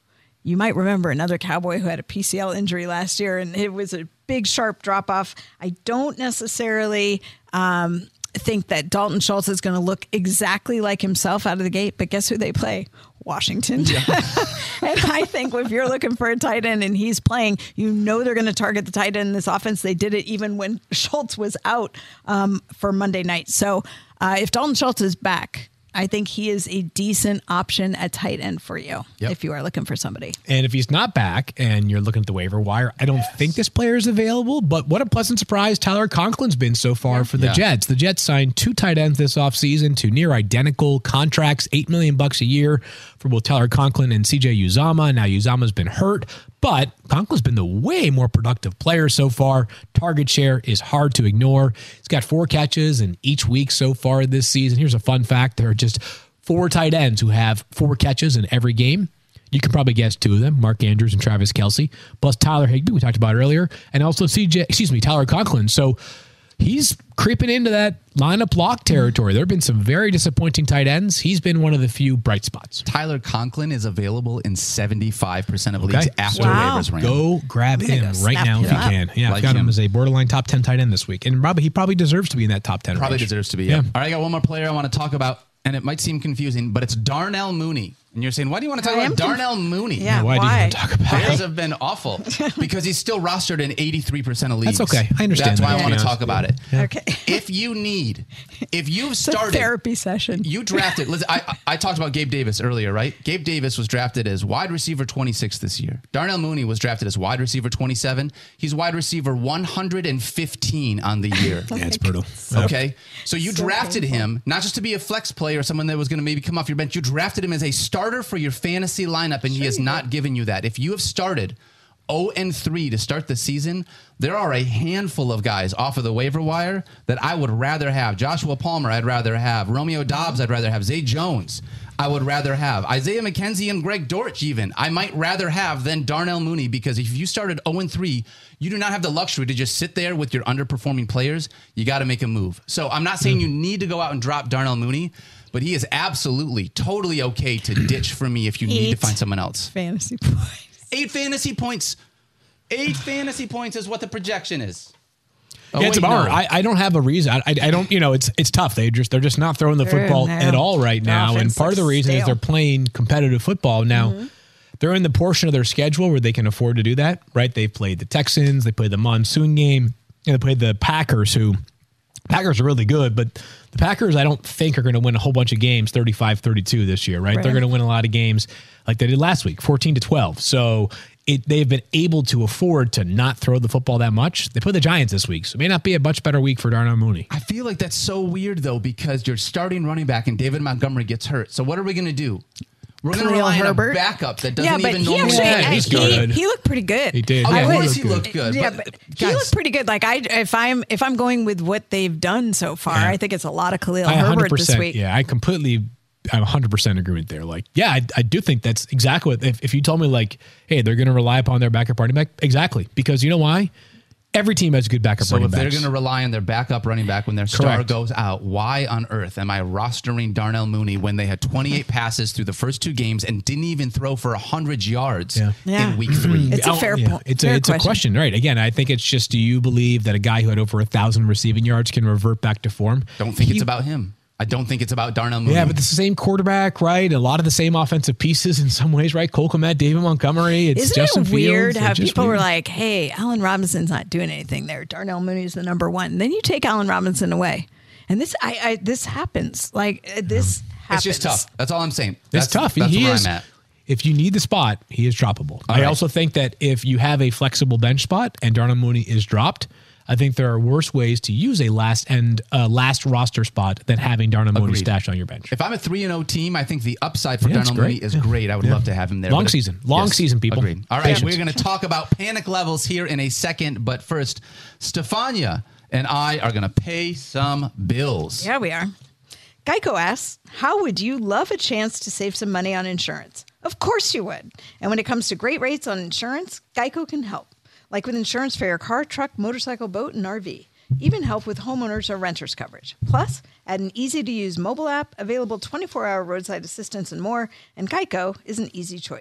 You might remember another Cowboy who had a P C L injury last year, and it was a big, sharp drop off. I don't necessarily um, think that Dalton Schultz is going to look exactly like himself out of the gate, but guess who they play? Washington. Yeah. And I think if you're looking for a tight end and he's playing, you know they're going to target the tight end in this offense. They did it even when Schultz was out um, for Monday night. So uh, if Dalton Schultz is back, I think he is a decent option at tight end for you Yep. if you are looking for somebody. And if he's not back and you're looking at the waiver wire, I don't think this player is available, but what a pleasant surprise Tyler Conklin's been so far for the Yeah. Jets. The Jets signed two tight ends this offseason to near identical contracts, eight million dollars bucks a year for both Tyler Conklin and C J Uzomah. Now Uzomah's been hurt, but Conklin's been the way more productive player so far. Target share is hard to ignore. He's got four catches in each week so far this season. Here's a fun fact. There are just four tight ends who have four catches in every game. You can probably guess two of them, Mark Andrews and Travis Kelce, plus Tyler Higbee, we talked about earlier, and also C J, excuse me, Tyler Conklin. So he's creeping into that lineup lock territory. There have been some very disappointing tight ends. He's been one of the few bright spots. Tyler Conklin is available in seventy-five percent of Okay. leagues after Wow. waivers ran. Go grab I'm gonna him go right snap now if him you up. can. Yeah, Like I've got him. him. as a borderline top ten tight end this week. And Robbie, he probably deserves to be in that top ten Probably range. deserves to be. Yeah. Yeah. All right, I got one more player I want to talk about, and it might seem confusing, but it's Darnell Mooney. And you're saying, why do you want to talk I am about conf- Darnell Mooney? Yeah, Why, do you why? want to talk about Bears it? have been awful because he's still rostered in eighty-three percent of leagues. That's okay. I understand That's why that, I want to to be talk honest about with it. you. Yeah. Okay. If you need, if you've It's a started, therapy session. you drafted. Listen, I, I talked about Gabe Davis earlier, right? Gabe Davis was drafted as wide receiver twenty-six this year. Darnell Mooney was drafted as wide receiver twenty-seven. He's wide receiver one hundred fifteen on the year. Yeah, it's brutal. Okay. So you So drafted painful. him not just to be a flex player or someone that was going to maybe come off your bench. You drafted him as a starter for your fantasy lineup, and he has not given you that. If you have started oh and three to start the season, there are a handful of guys off of the waiver wire that I would rather have. Joshua Palmer, I'd rather have. Romeo Dobbs, I'd rather have. Zay Jones, I would rather have. Isaiah McKenzie and Greg Dortch even, I might rather have than Darnell Mooney, because if you started oh and three, you do not have the luxury to just sit there with your underperforming players. You got to make a move. So I'm not saying you need to go out and drop Darnell Mooney, but he is absolutely, totally okay to ditch for me if you need to Eight. find someone else. Fantasy points. Eight fantasy points. Eight fantasy points is what the projection is. Oh, Yeah, it's a wait, bummer. no. I, I don't have a reason. I, I, I don't, you know, it's it's tough. They just they're just not throwing the They're- football no. at all right The now. And offense part of the looks reason is stale. they're playing competitive football now. They're in the portion of their schedule where they can afford to do that, right? They've played the Texans, they played the monsoon game, and they played the Packers, who Packers are really good, but the Packers I don't think are going to win a whole bunch of games thirty-five thirty-two this year, right? Right. They're going to win a lot of games like they did last week, fourteen to twelve. So it, they've been able to afford to not throw the football that much. They play the Giants this week, so it may not be a much better week for Darnell Mooney. I feel like that's so weird, though, because you're starting running back and David Montgomery gets hurt. So what are we going to do? We're going to Khalil rely on a Herbert. backup that Yeah, doesn't but even he normally actually Yeah, play. he's he, good. he looked pretty good. He did. Of Yeah, course he he looked looked good. Yeah, but, but he guys, looked pretty good. Like I, if I'm if I'm going with what they've done so far, Yeah. I think it's a lot of Khalil I Herbert this 100%, week. Yeah, I completely, I'm one hundred percent agreement there. Like, yeah, I, I do think that's exactly what, if, if you told me like, hey, they're going to rely upon their backup running back, exactly. Because you know why? Every team has a good backup So running if they're backs. going to rely on their backup running back when their star Correct. goes out, why on earth am I rostering Darnell Mooney when they had twenty-eight passes through the first two games and didn't even throw for one hundred yards Yeah. Yeah. in week three? It's a Oh, fair yeah. point. It's a Fair it's a question, right? Again, I think it's just, do you believe that a guy who had over a thousand receiving yards can revert back to form? Don't think He- it's about him. I don't think it's about Darnell Mooney. Yeah, but it's the same quarterback, right? A lot of the same offensive pieces in some ways, right? Cole Kmet, David Montgomery. It's Isn't Justin it weird Fields. how It's just people were weird. like, "Hey, Allen Robinson's not doing anything there. Darnell Mooney's the number one." And then you take Allen Robinson away, and this, I, I this happens. Like uh, this happens. it's just tough. That's all I'm saying. It's That's, tough. That's he where is. I'm at. If you need the spot, he is droppable. I right. also think that if you have a flexible bench spot and Darnell Mooney is dropped, I think there are worse ways to use a last end uh, last roster spot than having Darnell Mooney Agreed. stashed on your bench. If I'm a three and oh team, I think the upside for Yeah, it's Darnell Mooney great. is Yeah. great. I would Yeah. love to have him there. Long But it- season. Long season, people. Agreed. All right, Patience. we're going to talk about panic levels here in a second. But first, Stefania and I are going to pay some bills. Yeah, we are. Geico asks, how would you love a chance to save some money on insurance? Of course you would. And when it comes to great rates on insurance, Geico can help. Like with insurance for your car, truck, motorcycle, boat, and R V. Even help with homeowners or renters coverage. Plus, add an easy-to-use mobile app, available twenty-four hour roadside assistance and more, and Geico is an easy choice.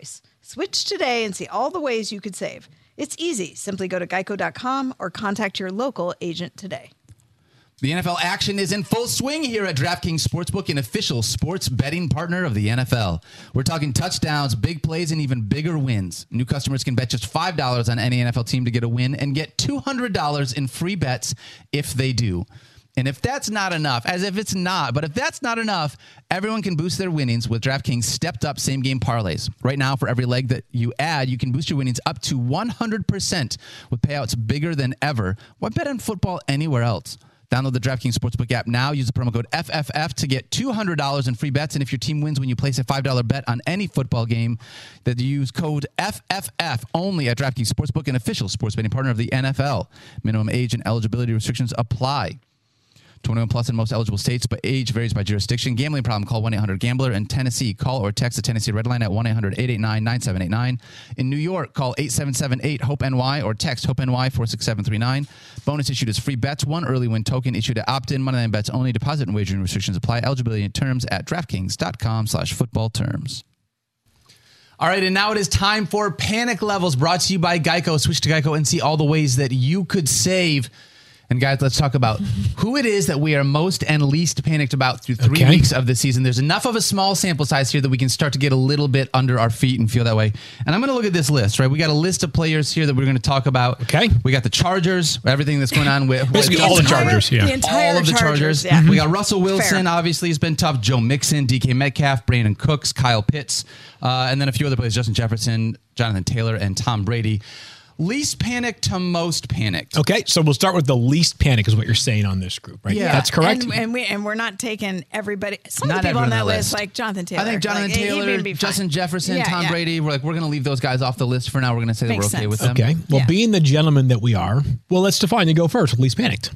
Switch today and see all the ways you could save. It's easy. Simply go to geico dot com or contact your local agent today. The N F L action is in full swing here at DraftKings Sportsbook, an official sports betting partner of the N F L. We're talking touchdowns, big plays, and even bigger wins. New customers can bet just five dollars on any N F L team to get a win and get two hundred dollars in free bets if they do. And if that's not enough, as if it's not, but if that's not enough, everyone can boost their winnings with DraftKings stepped-up same-game parlays. Right now, for every leg that you add, you can boost your winnings up to one hundred percent with payouts bigger than ever. Why bet on football anywhere else? Download the DraftKings Sportsbook app now. Use the promo code F F F to get two hundred dollars in free bets. And if your team wins when you place a five dollar bet on any football game, then you use code F F F only at DraftKings Sportsbook, an official sports betting partner of the N F L. Minimum age and eligibility restrictions apply. twenty-one plus in most eligible states, but age varies by jurisdiction. Gambling problem, call one eight hundred gambler. In Tennessee, call or text the Tennessee Red Line at one eight hundred eight eight nine nine seven eight nine. In New York, call eight seven seven eight hope N Y or text hope N Y four six seven three nine. Bonus issued as free bets. One early win token issued at opt-in. Moneyline bets only. Deposit and wagering restrictions apply. Eligibility and terms at DraftKings.com slash football terms. All right, and now it is time for Panic Levels, brought to you by Geico. Switch to Geico and see all the ways that you could save. And guys, let's talk about who it is that we are most and least panicked about through three Okay. weeks of the season. There's enough of a small sample size here that we can start to get a little bit under our feet and feel that way. And I'm going to look at this list, right? We got a list of players here that we're going to talk about. Okay. We got the Chargers, everything that's going on with Basically with all the Justin Chargers, Herbert. yeah. The entire All of the Chargers. yeah. We got Russell Wilson, Fair. obviously, has been tough. Joe Mixon, D K Metcalf, Brandon Cooks, Kyle Pitts, uh, and then a few other players, Justin Jefferson, Jonathan Taylor, and Tom Brady. Least panicked to most panicked. Okay, so we'll start with the least panic is what you're saying on this group, right? Yeah. That's correct. And, and we and we're not taking everybody. Some Not of the people on everyone that on the list, list. like Jonathan Taylor. I think Jonathan like, he- Taylor, he'd be fine. Justin Jefferson, Yeah, Tom yeah. Brady. We're like, we're going to leave those guys off the list for now. We're going to say that Makes we're okay sense. with them. okay, well, Yeah. being the gentleman that we are, well, let's define. You go first with least panicked.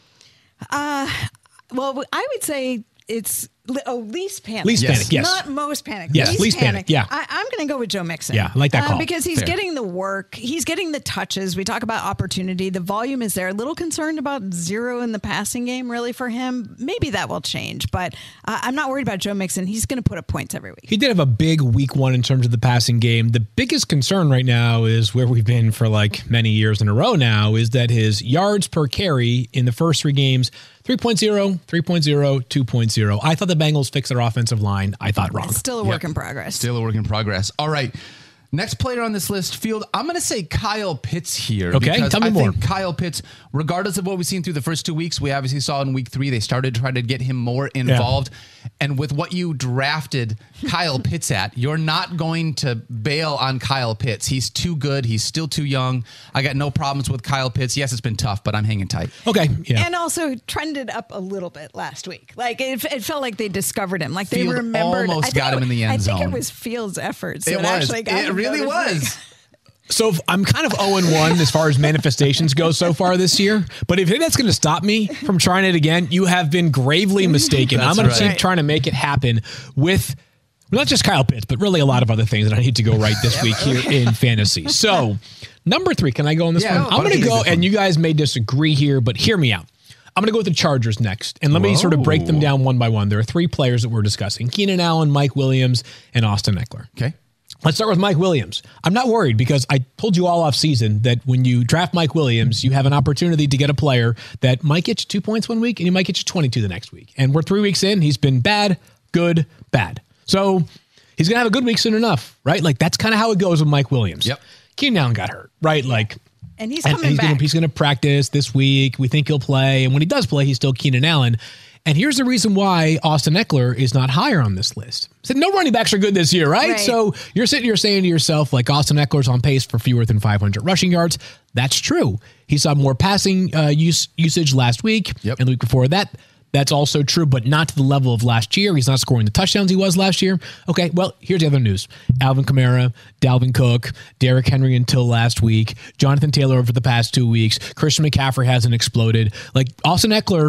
Well, I would say it's li- oh least panic. Least Yes. panic, yes. Not most panic. Yes, least panic, yeah. I, I'm going to go with Joe Mixon. Yeah, I like that Uh, call. because he's Fair. getting the work. He's getting the touches. We talk about opportunity. The volume is there. A little concerned about zero in the passing game, really, for him. Maybe that will change, but uh, I'm not worried about Joe Mixon. He's going to put up points every week. He did have a big week one in terms of the passing game. The biggest concern right now is where we've been for like many years in a row now is that his yards per carry in the first three games, three point oh, three point oh, two point oh. I thought the Bengals fixed their offensive line. I thought wrong. It's still a Yep. work in progress. Still a work in progress. All right. Next player on this list, Field, I'm going to say Kyle Pitts here. Okay, because tell me I more. think Kyle Pitts, regardless of what we've seen through the first two weeks, we obviously saw in week three, they started to try to get him more involved. And with what you drafted Kyle Pitts at, you're not going to bail on Kyle Pitts. He's too good. He's still too young. I got no problems with Kyle Pitts. Yes, it's been tough, but I'm hanging tight. Okay, yeah. And also trended up a little bit last week. Like it, it felt like they discovered him. Like they Field remembered. almost I think got it- him in the end I think zone. it was Fields' efforts. It that was. Actually got It him really going. was. So if- I'm kind of oh and one as far as manifestations go so far this year. But if that's going to stop me from trying it again, you have been gravely mistaken. That's I'm going right. to keep trying to make it happen with not just Kyle Pitts, but really a lot of other things that I need to go right this week here in fantasy. So number three, can I go on this Yeah, one? I'm why don't going to you go, do this and one? you guys may disagree here, but hear me out. I'm going to go with the Chargers next. And let me sort of break them Whoa. down one by one. There are three players that we're discussing: Keenan Allen, Mike Williams, and Austin Eckler. Okay. Let's start with Mike Williams. I'm not worried because I told you all off season that when you draft Mike Williams, you have an opportunity to get a player that might get you two points one week and he might get you twenty-two the next week. And we're three weeks in. He's been bad, good, bad. So he's going to have a good week soon enough, right? Like that's kind of how it goes with Mike Williams. Yep. Keenan Allen got hurt, right? Like, And he's and coming he's back. Gonna, he's going to practice this week. We think he'll play. And when he does play, he's still Keenan Allen. And here's the reason why Austin Eckler is not higher on this list. So no running backs are good this year, right? Right. So you're sitting here saying to yourself, like, Austin Eckler's on pace for fewer than five hundred rushing yards. That's true. He saw more passing uh, use, usage last week. Yep. And the week before that. That's also true, but not to the level of last year. He's not scoring the touchdowns he was last year. Okay, well, here's the other news. Alvin Kamara, Dalvin Cook, Derrick Henry until last week, Jonathan Taylor over the past two weeks, Christian McCaffrey hasn't exploded. Like, Austin Eckler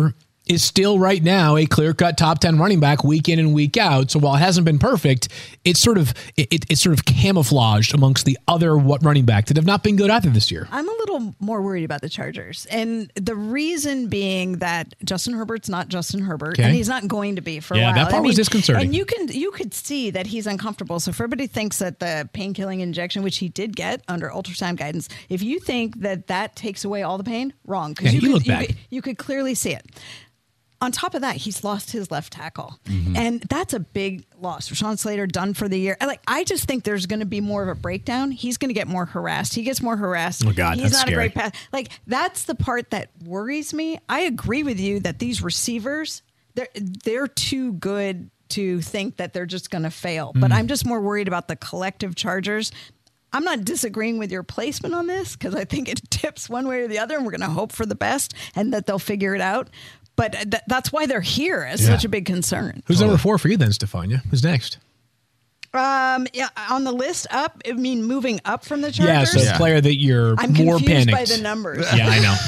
is still right now a clear-cut top ten running back week in and week out. So while it hasn't been perfect, it's sort of it, it, it's sort of camouflaged amongst the other what running backs that have not been good either this year. I'm a little more worried about the Chargers. And the reason being that Justin Herbert's not Justin Herbert, Okay. and he's not going to be for a Yeah, while. that part was disconcerting. And you can you could see that he's uncomfortable. So if everybody thinks that the pain-killing injection, which he did get under ultrasound guidance, if you think that that takes away all the pain, wrong. Yeah, Because you, he could- looked you, bad. could- you could clearly see it. On top of that, he's lost his left tackle. Mm-hmm. And that's a big loss. Rashawn Slater done for the year. I Like I just think there's going to be more of a breakdown. He's going to get more harassed. He gets more harassed. Oh, God, he's that's not scary. a great pass. Like that's the part that worries me. I agree with you that these receivers, they're they're too good to think that they're just going to fail. But Mm. I'm just more worried about the collective Chargers. I'm not disagreeing with your placement on this because I think it tips one way or the other, and we're going to hope for the best and that they'll figure it out. But th- that's why they're here as Yeah. such a big concern. Who's number four for you then, Stefania? Who's next? Um, yeah, on the list up, I mean, moving up from the Chargers. Yeah, so Yeah. player that you're I'm more confused panicked. by the numbers. Yeah, I know.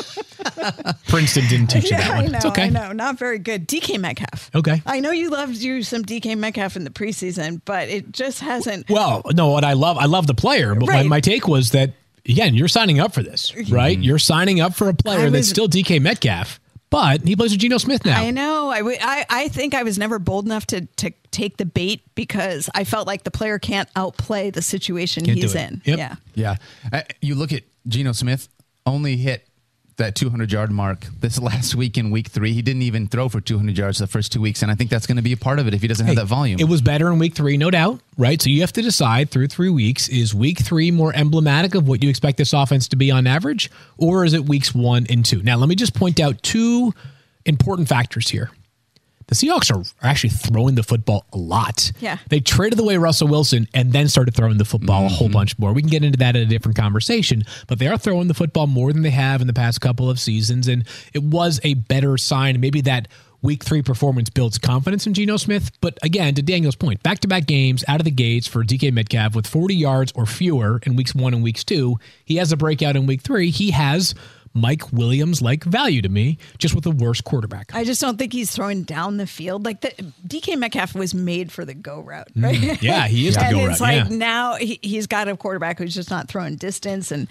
Princeton didn't teach you Yeah, that I one. know. It's okay. I know. Not very good. D K Metcalf. Okay. I know you loved you some D K Metcalf in the preseason, but it just hasn't. Well, no, what I love, I love the player, but Right. my, my take was that, again, you're signing up for this, right? You're signing up for a player I that's was- still D K Metcalf, but he plays with Geno Smith now. I know. I, w- I, I think I was never bold enough to, to take the bait because I felt like the player can't outplay the situation Can't do he's it. in. Yep. Yeah. Yeah. Uh, you look at Geno Smith, only hit that two hundred yard mark this last week in week three. He didn't even throw for two hundred yards the first two weeks. And I think that's going to be a part of it if he doesn't have that volume. It was better in week three, no doubt, right? So you have to decide through three weeks, is week three more emblematic of what you expect this offense to be on average, or is it weeks one and two? Now, let me just point out two important factors here. The Seahawks are actually throwing the football a lot. Yeah. They traded away Russell Wilson and then started throwing the football a whole bunch more. We can get into that in a different conversation, but they are throwing the football more than they have in the past couple of seasons, and it was a better sign. Maybe that week three performance builds confidence in Geno Smith, but again, to Daniel's point, back-to-back games out of the gates for D K Metcalf with forty yards or fewer in weeks one and weeks two. He has a breakout in week three. He has Mike Williams-like value to me, just with a worse quarterback. I just don't think he's throwing down the field. Like the D K Metcalf was made for the go route, right? Yeah, he is the and go it's route, like yeah. now he, he's got a quarterback who's just not throwing distance. And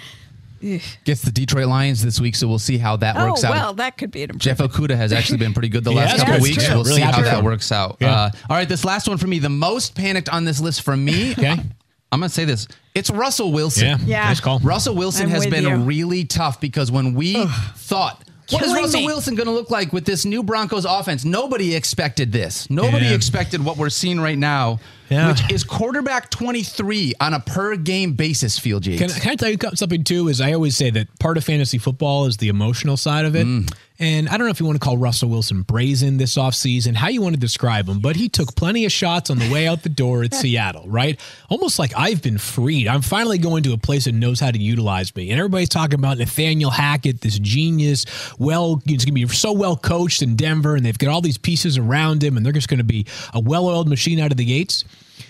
Gets the Detroit Lions this week, so we'll see how that oh works out. well, that could be an Jeff improvement. Okudah has actually been pretty good the He last has couple been. weeks. That's We'll true. see Really how happy for that him. works out. Yeah. Uh, all right, this last one for me, the most panicked on this list for me. Okay. I'm going to say this. It's Russell Wilson. Yeah, Yeah. nice call. Russell Wilson I'm has with been you. really tough because when we thought, what is Killing Russell me. Wilson going to look like with this new Broncos offense? Nobody expected this. Nobody Yeah. expected what we're seeing right now, Yeah. which is quarterback twenty-three on a per game basis, Field Jakes. Can, can I tell you something too? Is I always say that part of fantasy football is the emotional side of it. And I don't know if you want to call Russell Wilson brazen this offseason, how you want to describe him, but he took plenty of shots on the way out the door at Seattle, right? Almost like I've been freed. I'm finally going to a place that knows how to utilize me. And everybody's talking about Nathaniel Hackett, this genius, well, he's going to be so well coached in Denver, and they've got all these pieces around him, and they're just going to be a well-oiled machine out of the gates.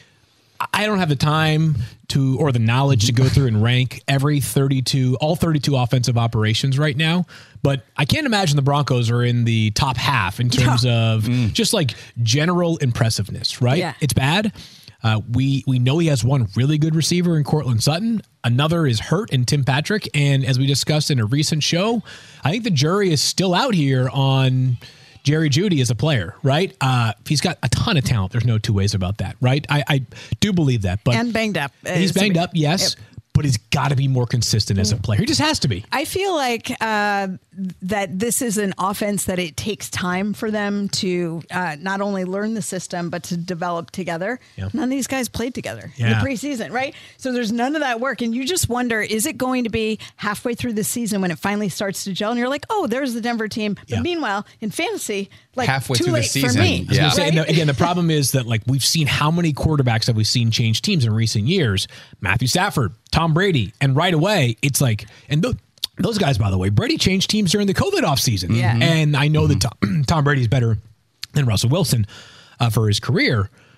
I don't have the time to or the knowledge to go through and rank every thirty-two, all thirty-two offensive operations right now. But I can't imagine the Broncos are in the top half in terms of just like general impressiveness, right? Yeah. It's bad. Uh, we we know he has one really good receiver in Cortland Sutton. Another is hurt in Tim Patrick. And as we discussed in a recent show, I think the jury is still out here on Jerry Jeudy as a player, right? Uh, he's got a ton of talent. There's no two ways about that, right? I, I do believe that. But And banged up. he's Uh, banged so- up, yes. Yep. But he's got to be more consistent as a player. He just has to be. I feel like uh, that this is an offense that it takes time for them to uh, not only learn the system, but to develop together. Yeah. None of these guys played together in Yeah. the preseason, right? So there's none of that work. And you just wonder, is it going to be halfway through the season when it finally starts to gel? And you're like, oh, there's the Denver team. But Yeah. meanwhile, in fantasy, like Halfway too through the late for season. me. I was I was Yeah. gonna say, Right? and the- again, the problem is that like we've seen how many quarterbacks have we seen change teams in recent years? Matthew Stafford, Tom Brady, and right away it's like, and th- those guys, by the way, Brady changed teams during the COVID offseason. Yeah. And I know that Tom, Tom Brady's better than Russell Wilson uh, for his career.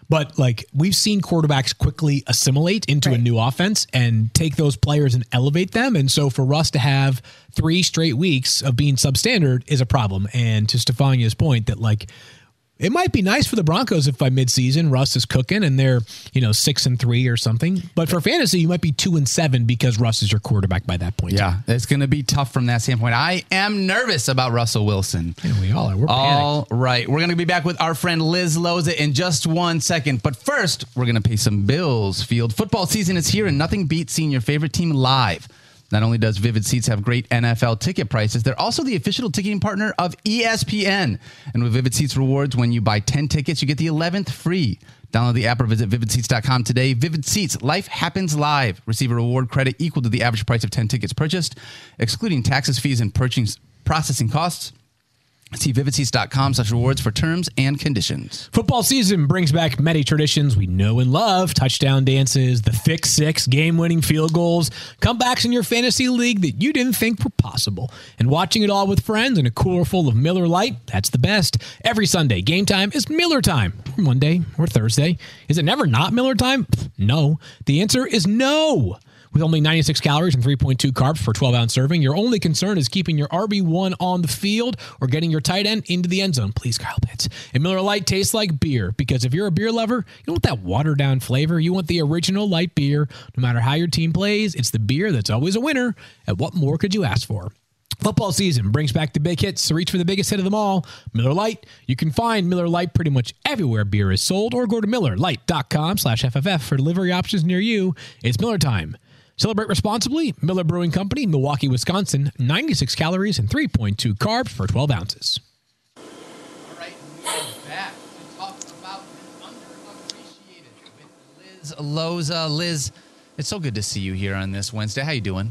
But like we've seen quarterbacks quickly assimilate into right. a new offense and take those players and elevate them. And so for Russ to have three straight weeks of being substandard is a problem. And to Stefania's point that like, it might be nice for the Broncos if by midseason Russ is cooking and they're, you know, six and three or something. But for fantasy, you might be two and seven because Russ is your quarterback by that point. Yeah, it's going to be tough from that standpoint. I am nervous about Russell Wilson. Yeah, we all are. We're all panicked. right. We're going to be back with our friend Liz Loza in just one second. But first, we're going to pay some bills. Field football season is here, and nothing beats seeing your favorite team live. Not only does Vivid Seats have great N F L ticket prices, they're also the official ticketing partner of E S P N. And with Vivid Seats rewards, when you buy ten tickets, you get the eleventh free. Download the app or visit vivid seats dot com today. Vivid Seats, life happens live. Receive a reward credit equal to the average price of ten tickets purchased, excluding taxes, fees, and purchasing processing costs. See vivid seats dot com slash rewards for terms and conditions. Football season brings back many traditions we know and love. Touchdown dances, the thick six, game-winning field goals, comebacks in your fantasy league that you didn't think were possible. And watching it all with friends in a cooler full of Miller Lite, that's the best. Every Sunday, game time is Miller time. Or Monday or Thursday. Is it never not Miller time? No. The answer is no. With only ninety-six calories and three point two carbs for a twelve-ounce serving, your only concern is keeping your R B one on the field or getting your tight end into the end zone. Please, Kyle Pitts. And Miller Lite tastes like beer because if you're a beer lover, you don't want that watered-down flavor. You want the original light beer. No matter how your team plays, it's the beer that's always a winner. And what more could you ask for? Football season brings back the big hits, so reach for the biggest hit of them all, Miller Lite. You can find Miller Lite pretty much everywhere beer is sold, or go to miller lite dot com slash F F F for delivery options near you. It's Miller time. Celebrate responsibly. Miller Brewing Company, Milwaukee, Wisconsin. ninety-six calories and three point two carbs for twelve ounces. All right, we're back to talk about an underappreciated with Liz Loza. Liz, it's so good to see you here on this Wednesday. How you doing?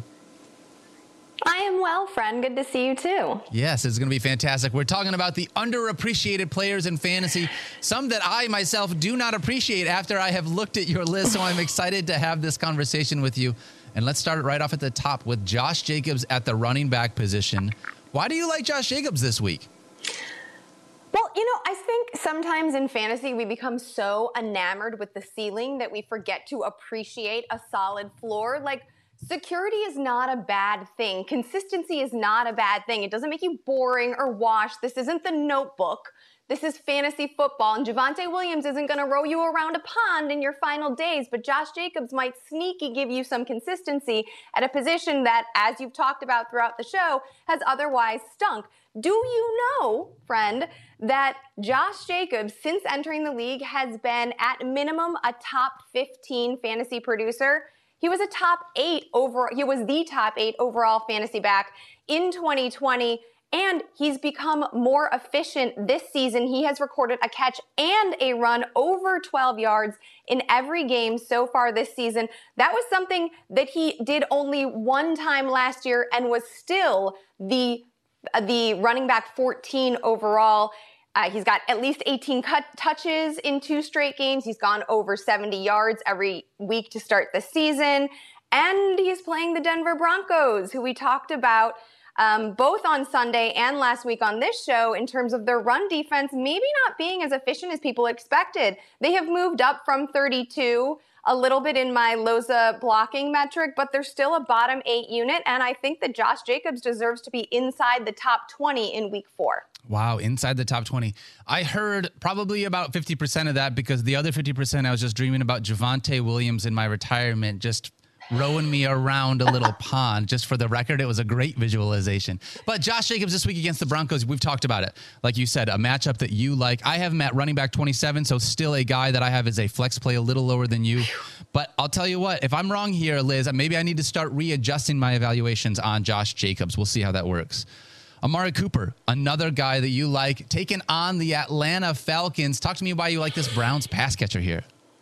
I am well, friend. Good to see you too. Yes, it's going to be fantastic. We're talking about the underappreciated players in fantasy, some that I myself do not appreciate after I have looked at your list. So I'm excited to have this conversation with you. And let's start it right off at the top with Josh Jacobs at the running back position. Why do you like Josh Jacobs this week? Well, you know, I think sometimes in fantasy we become so enamored with the ceiling that we forget to appreciate a solid floor. Like, security is not a bad thing. Consistency is not a bad thing. It doesn't make you boring or washed. This isn't The Notebook. This is fantasy football, and Javonte Williams isn't going to row you around a pond in your final days, but Josh Jacobs might sneaky give you some consistency at a position that, as you've talked about throughout the show, has otherwise stunk. Do you know, friend, that Josh Jacobs, since entering the league, has been at minimum a top fifteen fantasy producer? He was a top eight over, he was the top eight overall fantasy back in twenty twenty. And he's become more efficient this season. He has recorded a catch and a run over twelve yards in every game so far this season. That was something that he did only one time last year and was still the, the running back fourteen overall. Uh, he's got at least eighteen cut touches in two straight games. He's gone over seventy yards every week to start the season. And he's playing the Denver Broncos, who we talked about Um, both on Sunday and last week on this show in terms of their run defense maybe not being as efficient as people expected. They have moved up from thirty-two a little bit in my Loza blocking metric, but they're still a bottom eight unit, and I think that Josh Jacobs deserves to be inside the top twenty in week four. Wow, inside the top twenty. I heard probably about fifty percent of that because the other fifty percent I was just dreaming about Javonte Williams in my retirement, just rowing me around a little pond. Just for the record, it was a great visualization. But Josh Jacobs this week against the Broncos, we've talked about it. Like you said, a matchup that you like. I have him at running back twenty-seven, so still a guy that I have as a flex play a little lower than you. But I'll tell you what, if I'm wrong here, Liz, maybe I need to start readjusting my evaluations on Josh Jacobs. We'll see how that works. Amari Cooper, another guy that you like, taking on the Atlanta Falcons. Talk to me why you like this Browns pass catcher here.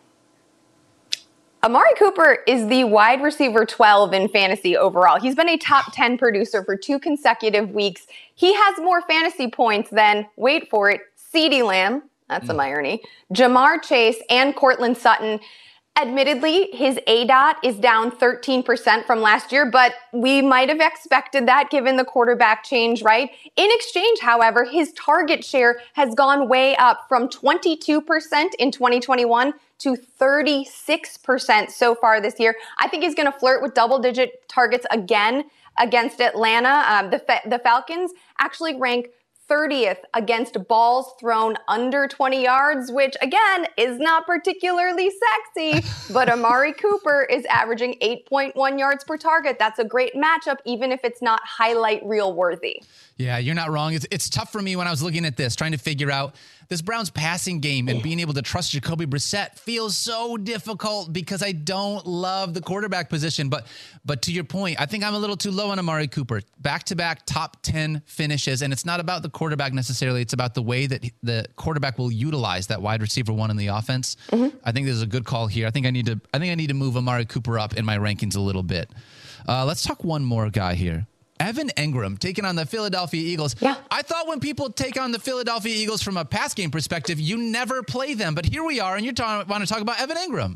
Amari Cooper is the wide receiver twelve in fantasy overall. He's been a top ten producer for two consecutive weeks. He has more fantasy points than, wait for it, CeeDee Lamb, that's some irony, Jamar Chase, and Cortland Sutton. Admittedly, his A D O T is down thirteen percent from last year, but we might have expected that given the quarterback change, right? In exchange, however, his target share has gone way up from twenty-two percent in twenty twenty-one to thirty-six percent so far this year. I think he's going to flirt with double-digit targets again against Atlanta. Um, the, Fa- the Falcons actually rank thirtieth against balls thrown under twenty yards, which again is not particularly sexy, but Amari Cooper is averaging eight point one yards per target. That's a great matchup, even if it's not highlight reel worthy. Yeah, you're not wrong. It's, it's tough for me when I was looking at this, trying to figure out this Browns passing game and being able to trust Jacoby Brissett feels so difficult because I don't love the quarterback position. But but to your point, I think I'm a little too low on Amari Cooper. Back-to-back top ten finishes, and it's not about the quarterback necessarily. It's about the way that the quarterback will utilize that wide receiver one in the offense. Mm-hmm. I think this is a good call here. I think I need to I think I need to move Amari Cooper up in my rankings a little bit. Uh, let's talk one more guy here. Evan Engram taking on the Philadelphia Eagles. Yeah. I thought when people take on the Philadelphia Eagles from a pass game perspective, you never play them. But here we are, and you ta- want to talk about Evan Engram.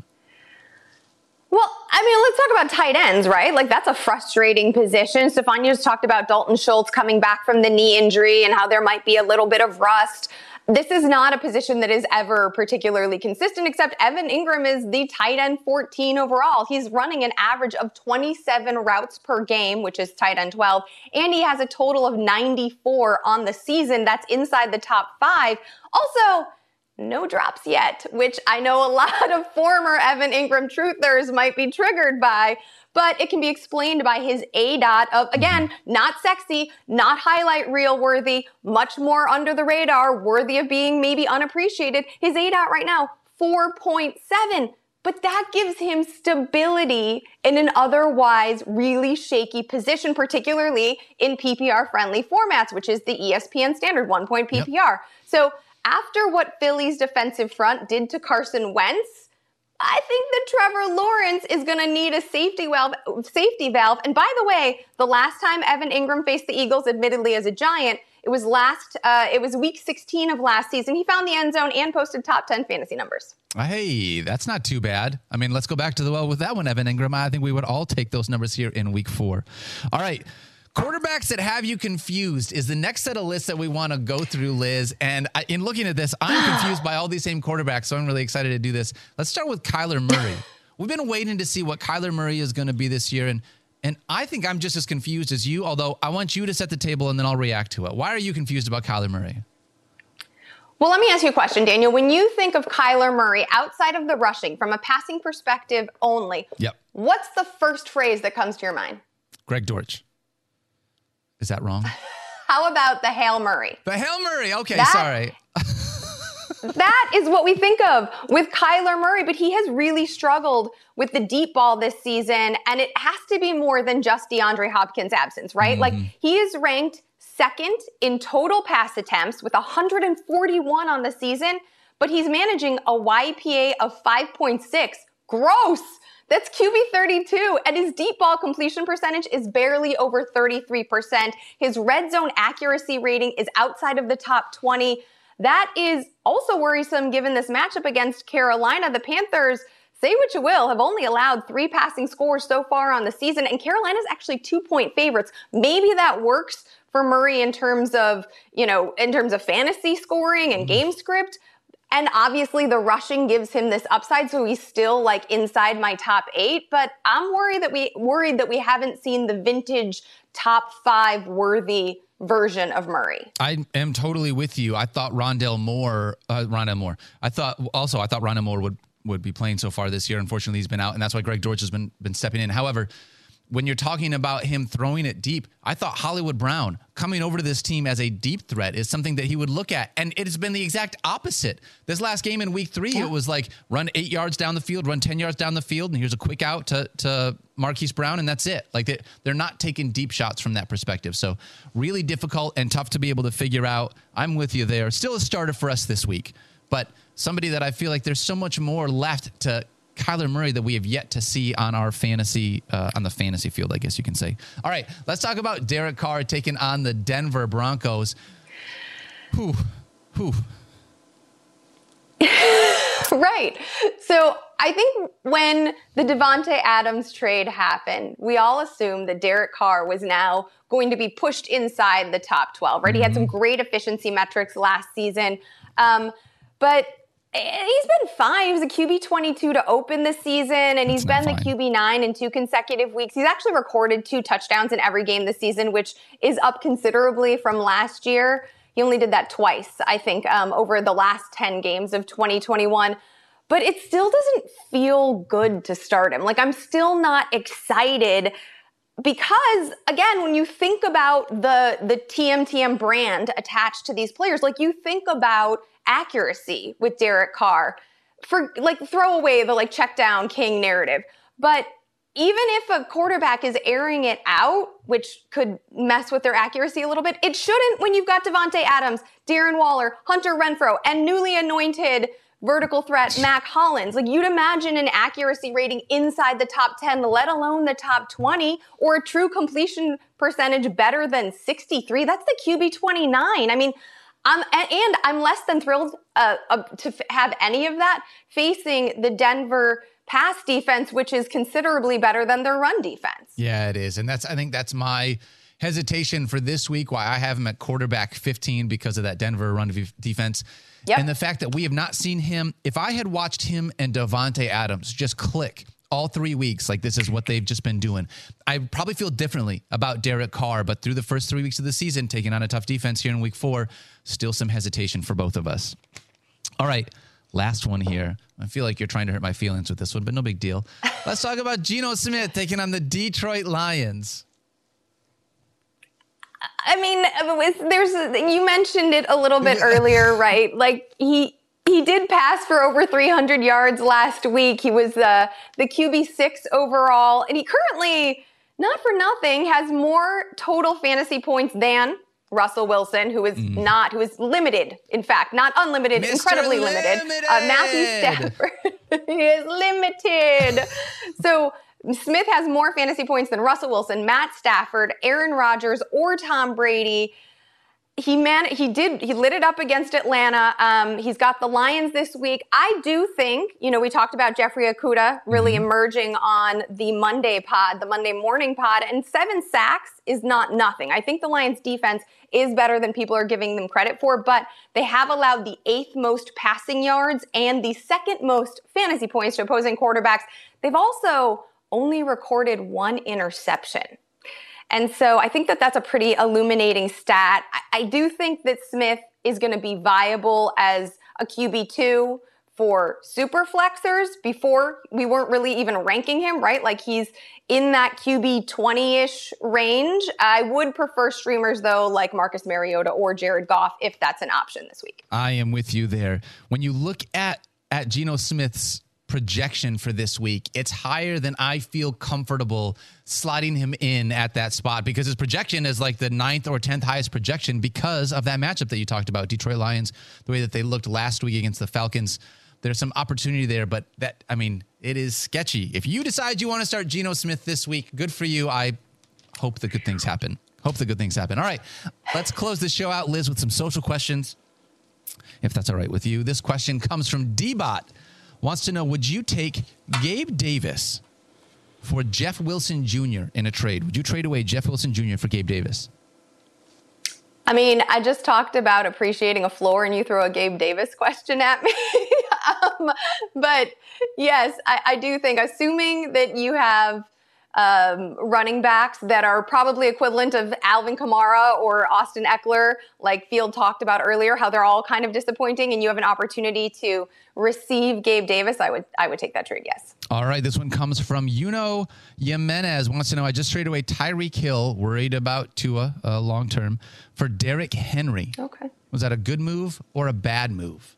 Well, I mean, let's talk about tight ends, right? Like, that's a frustrating position. Stefania just talked about Dalton Schultz coming back from the knee injury and how there might be a little bit of rust. This is not a position that is ever particularly consistent, except Evan Engram is the tight end fourteen overall. He's running an average of twenty-seven routes per game, which is tight end twelve, and he has a total of ninety-four on the season. That's inside the top five. Also, no drops yet, which I know a lot of former Evan Engram truthers might be triggered by, but it can be explained by his A D O T of, again, not sexy, not highlight reel worthy, much more under the radar, worthy of being maybe unappreciated. His A D O T right now, four point seven. But that gives him stability in an otherwise really shaky position, particularly in P P R-friendly formats, which is the E S P N standard one-point P P R. Yep. So after what Philly's defensive front did to Carson Wentz, I think that Trevor Lawrence is going to need a safety valve, safety valve. And by the way, the last time Evan Engram faced the Eagles, admittedly as a Giant, it was last. Uh, it was week sixteen of last season. He found the end zone and posted top ten fantasy numbers. Hey, that's not too bad. I mean, let's go back to the well with that one, Evan Engram. I think we would all take those numbers here in week four. All right. Quarterbacks that have you confused is the next set of lists that we want to go through, Liz. And I, in looking at this, I'm confused by all these same quarterbacks, so I'm really excited to do this. Let's start with Kyler Murray. We've been waiting to see what Kyler Murray is going to be this year, and and I think I'm just as confused as you, although I want you to set the table and then I'll react to it. Why are you confused about Kyler Murray? Well, let me ask you a question, Daniel. When you think of Kyler Murray, outside of the rushing, from a passing perspective only, yep. What's the first phrase that comes to your mind? Greg Dortch. Is that wrong? How about the Hail Murray? The Hail Murray. Okay, that, sorry. That is what we think of with Kyler Murray, but he has really struggled with the deep ball this season, and it has to be more than just DeAndre Hopkins' absence, right? Mm-hmm. Like, he is ranked second in total pass attempts with one hundred forty-one on the season, but he's managing a Y P A of five point six. Gross! That's Q B thirty-two, and his deep ball completion percentage is barely over thirty-three percent. His red zone accuracy rating is outside of the top twenty. That is also worrisome given this matchup against Carolina. The Panthers, say what you will, have only allowed three passing scores so far on the season, and Carolina's actually two-point favorites. Maybe that works for Murray in terms of, you know, in terms of fantasy scoring and game script. And obviously the rushing gives him this upside, so he's still like inside my top eight. But I'm worried that we worried that we haven't seen the vintage top five worthy version of Murray. I am totally with you. I thought Rondale Moore, uh, Rondale Moore. I thought also I thought Rondale Moore would would be playing so far this year. Unfortunately, he's been out, and that's why Greg Dortch has been been stepping in. However, when you're talking about him throwing it deep, I thought Hollywood Brown coming over to this team as a deep threat is something that he would look at. And it has been the exact opposite. This last game in week three, yeah. It was like run eight yards down the field, run ten yards down the field, and here's a quick out to, to Marquise Brown, and that's it. Like they, they're not taking deep shots from that perspective. So really difficult and tough to be able to figure out. I'm with you there. Still a starter for us this week, but somebody that I feel like there's so much more left to Kyler Murray that we have yet to see on our fantasy, uh, on the fantasy field, I guess you can say. All right, let's talk about Derek Carr taking on the Denver Broncos. Whew, whew. Right. So I think when the Davante Adams trade happened, we all assumed that Derek Carr was now going to be pushed inside the top twelve, right? Mm-hmm. He had some great efficiency metrics last season. Um, but he's been fine. He was a Q B twenty-two to open the season, and That's he's been fine. the Q B nine in two consecutive weeks. He's actually recorded two touchdowns in every game this season, which is up considerably from last year. He only did that twice, I think, um, over the last ten games of twenty twenty-one. But it still doesn't feel good to start him. Like, I'm still not excited because, again, when you think about the, the T M T M brand attached to these players, like, you think about accuracy with Derek Carr. For, like, throw away the, like, check down king narrative. But even if a quarterback is airing it out, which could mess with their accuracy a little bit, it shouldn't when you've got Davante Adams, Darren Waller, Hunter Renfrow, and newly anointed vertical threat Mac Hollins. Like, you'd imagine an accuracy rating inside the top ten, let alone the top twenty, or a true completion percentage better than sixty-three. That's the Q B twenty-nine. I mean, I'm, and I'm less than thrilled uh, uh, to f- have any of that facing the Denver pass defense, which is considerably better than their run defense. Yeah, it is. And that's, I think that's my hesitation for this week, why I have him at quarterback fifteen because of that Denver run v- defense. Yep. And the fact that we have not seen him, if I had watched him and Davante Adams just click all three weeks, like this is what they've just been doing, I probably feel differently about Derek Carr. But through the first three weeks of the season, taking on a tough defense here in week four, still some hesitation for both of us. All right, last one here. I feel like you're trying to hurt my feelings with this one, but no big deal. Let's talk about Geno Smith taking on the Detroit Lions. I mean, there's you mentioned it a little bit earlier, right? Like he he did pass for over three hundred yards last week. He was uh, the Q B six overall, and he currently, not for nothing, has more total fantasy points than Russell Wilson, who is mm. not, who is limited, in fact, not unlimited, Mister incredibly limited. limited. Uh, Matthew Stafford he is limited. So Smith has more fantasy points than Russell Wilson, Matt Stafford, Aaron Rodgers, or Tom Brady. He man, he did, he lit it up against Atlanta. Um, he's got the Lions this week. I do think, you know, we talked about Jeffrey Okudah really mm-hmm. emerging on the Monday pod, the Monday morning pod, and seven sacks is not nothing. I think the Lions defense is better than people are giving them credit for, but they have allowed the eighth most passing yards and the second most fantasy points to opposing quarterbacks. They've also only recorded one interception. And so I think that that's a pretty illuminating stat. I, I do think that Smith is going to be viable as a Q B two for super flexers. Before, we weren't really even ranking him, right? Like he's in that Q B twenty-ish range. I would prefer streamers, though, like Marcus Mariota or Jared Goff, if that's an option this week. I am with you there. When you look at, at Geno Smith's projection for this week, it's higher than I feel comfortable slotting him in at that spot, because his projection is like the ninth or tenth highest projection because of that matchup that you talked about, Detroit Lions, the way that they looked last week against the Falcons. There's some opportunity there, but that, I mean, it is sketchy. If you decide you want to start Geno Smith this week, good for you. I hope the good things happen. Hope the good things happen. All right, let's close the show out, Liz, with some social questions, if that's all right with you. This question comes from D-Bot. Wants to know, would you take Gabe Davis for Jeff Wilson Junior in a trade? Would you trade away Jeff Wilson Junior for Gabe Davis? I mean, I just talked about appreciating a floor and you throw a Gabe Davis question at me. um, but yes, I, I do think, assuming that you have um, running backs that are probably equivalent of Alvin Kamara or Austin Eckler, like Field talked about earlier, how they're all kind of disappointing, and you have an opportunity to receive Gabe Davis, I would I would take that trade, yes. All right, this one comes from Yuno Jimenez. Wants to know, I just traded away Tyreek Hill, worried about Tua uh, long-term, for Derrick Henry. Okay. Was that a good move or a bad move?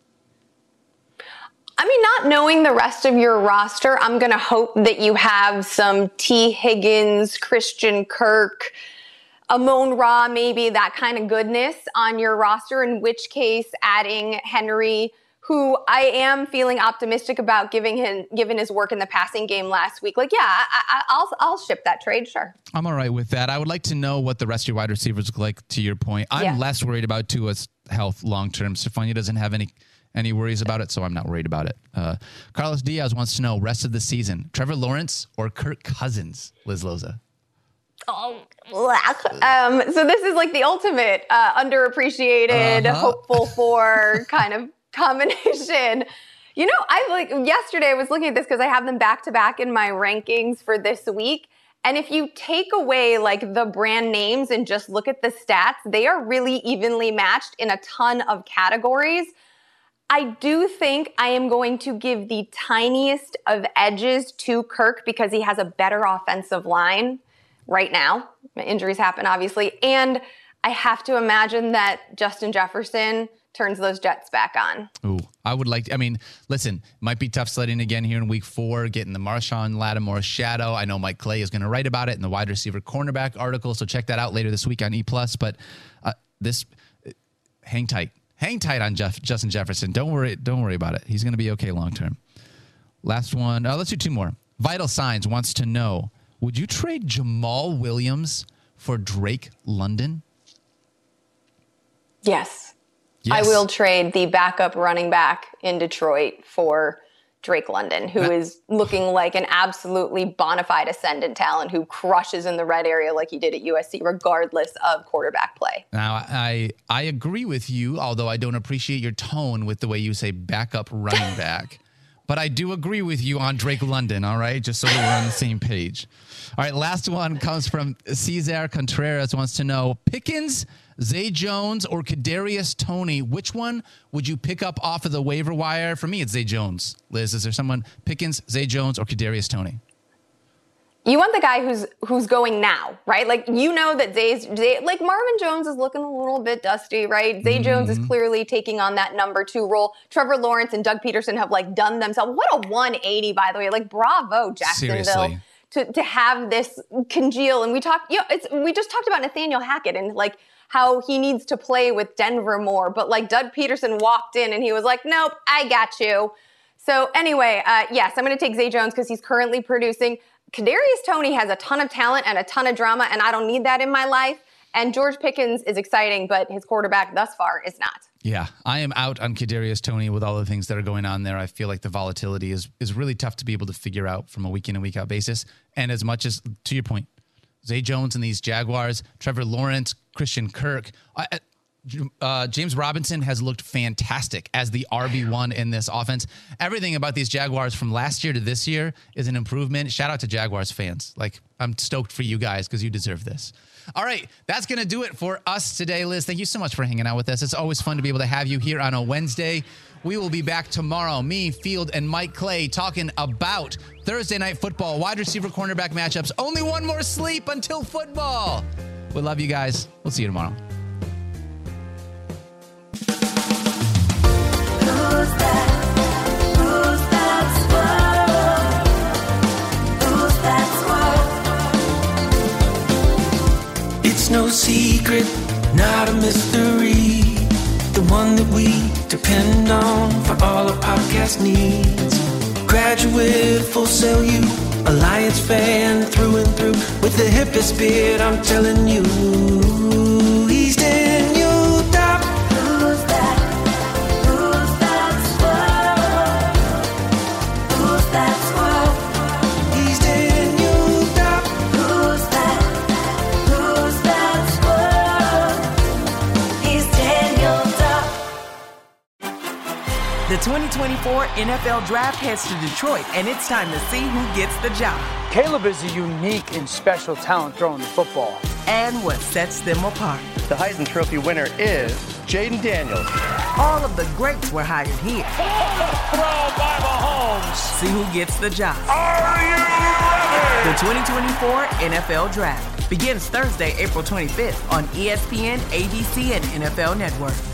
I mean, not knowing the rest of your roster, I'm going to hope that you have some T. Higgins, Christian Kirk, Amon Ra, maybe that kind of goodness on your roster, in which case adding Henry, who I am feeling optimistic about giving him, given his work in the passing game last week. Like, yeah, I, I, I'll I'll ship that trade, sure. I'm all right with that. I would like to know what the rest of your wide receivers look like, to your point. I'm yeah. less worried about Tua's health long-term. Stephania doesn't have any any worries about it, so I'm not worried about it. Uh, Carlos Diaz wants to know rest of the season: Trevor Lawrence or Kirk Cousins? Liz Loza. Oh, um, so this is like the ultimate uh, underappreciated, Uh-huh. hopeful for kind of combination. You know, I like yesterday I was looking at this because I have them back to back in my rankings for this week. And if you take away like the brand names and just look at the stats, they are really evenly matched in a ton of categories. I do think I am going to give the tiniest of edges to Kirk because he has a better offensive line right now. Injuries happen, obviously. And I have to imagine that Justin Jefferson turns those Jets back on. Ooh, I would like to, I mean, listen, might be tough sledding again here in week four, getting the Marshawn Lattimore shadow. I know Mike Clay is going to write about it in the wide receiver cornerback article, so check that out later this week on E+. But uh, this, uh, hang tight. Hang tight on Jeff, Justin Jefferson. Don't worry, don't worry about it. He's going to be okay long term. Last one. Uh, let's do two more. Vital Signs wants to know, would you trade Jamal Williams for Drake London? Yes. Yes. I will trade the backup running back in Detroit for Drake London, who is looking like an absolutely bona fide ascendant talent who crushes in the red area like he did at U S C, regardless of quarterback play. Now, I I agree with you, although I don't appreciate your tone with the way you say backup running back. But I do agree with you on Drake London, all right? Just so we're on the same page. All right, last one comes from Cesar Contreras, wants to know, Pickens, Zay Jones, or Kadarius Toney, which one would you pick up off of the waiver wire? For me, it's Zay Jones. Liz, is there someone, Pickens, Zay Jones, or Kadarius Toney? You want the guy who's who's going now, right? Like, you know that Zay's, Zay, like Marvin Jones is looking a little bit dusty, right? Zay mm-hmm. Jones is clearly taking on that number two role. Trevor Lawrence and Doug Peterson have like done themselves. What a one eighty, by the way. Like, bravo, Jacksonville. Seriously. To, to have this congeal. And we talked, you know, it's, we just talked about Nathaniel Hackett and like how he needs to play with Denver more. But like Doug Peterson walked in and he was like, nope, I got you. So anyway, uh, yes, I'm going to take Zay Jones because he's currently producing. Kadarius Toney has a ton of talent and a ton of drama, and I don't need that in my life. And George Pickens is exciting, but his quarterback thus far is not. Yeah, I am out on Kadarius Toney with all the things that are going on there. I feel like the volatility is is really tough to be able to figure out from a week in and week out basis. And as much as, to your point, Zay Jones and these Jaguars, Trevor Lawrence, Christian Kirk, uh, uh, James Robinson has looked fantastic as the R B one in this offense. Everything about these Jaguars from last year to this year is an improvement. Shout out to Jaguars fans. Like, I'm stoked for you guys because you deserve this. All right, that's going to do it for us today, Liz. Thank you so much for hanging out with us. It's always fun to be able to have you here on a Wednesday. We will be back tomorrow, me, Field, and Mike Clay, talking about Thursday Night Football, wide receiver cornerback matchups. Only one more sleep until football. We love you guys. We'll see you tomorrow. Who's that? Who's that squirrel? Who's that squirrel? It's no secret, not a mystery. The one that we depend on for all our podcast needs. Graduate, Full Sail U, Alliance fan through and through. With the hippest beard, I'm telling you, he's Daniel Dopp. Who's that? Who's that squirrel? Who's that squirrel? He's Daniel Dopp. Who's that? Who's that squirrel? He's Daniel Dopp. The twenty twenty-four N F L Draft heads to Detroit, and it's time to see who gets the job Caleb is a unique and special talent throwing the football. and what sets them apart. The Heisman Trophy winner is Jaden Daniels. All of the greats were hired here. Throw by Mahomes. See who gets the job. Are you ready? The twenty twenty-four N F L Draft begins Thursday, April twenty-fifth on E S P N, A B C, and N F L Network.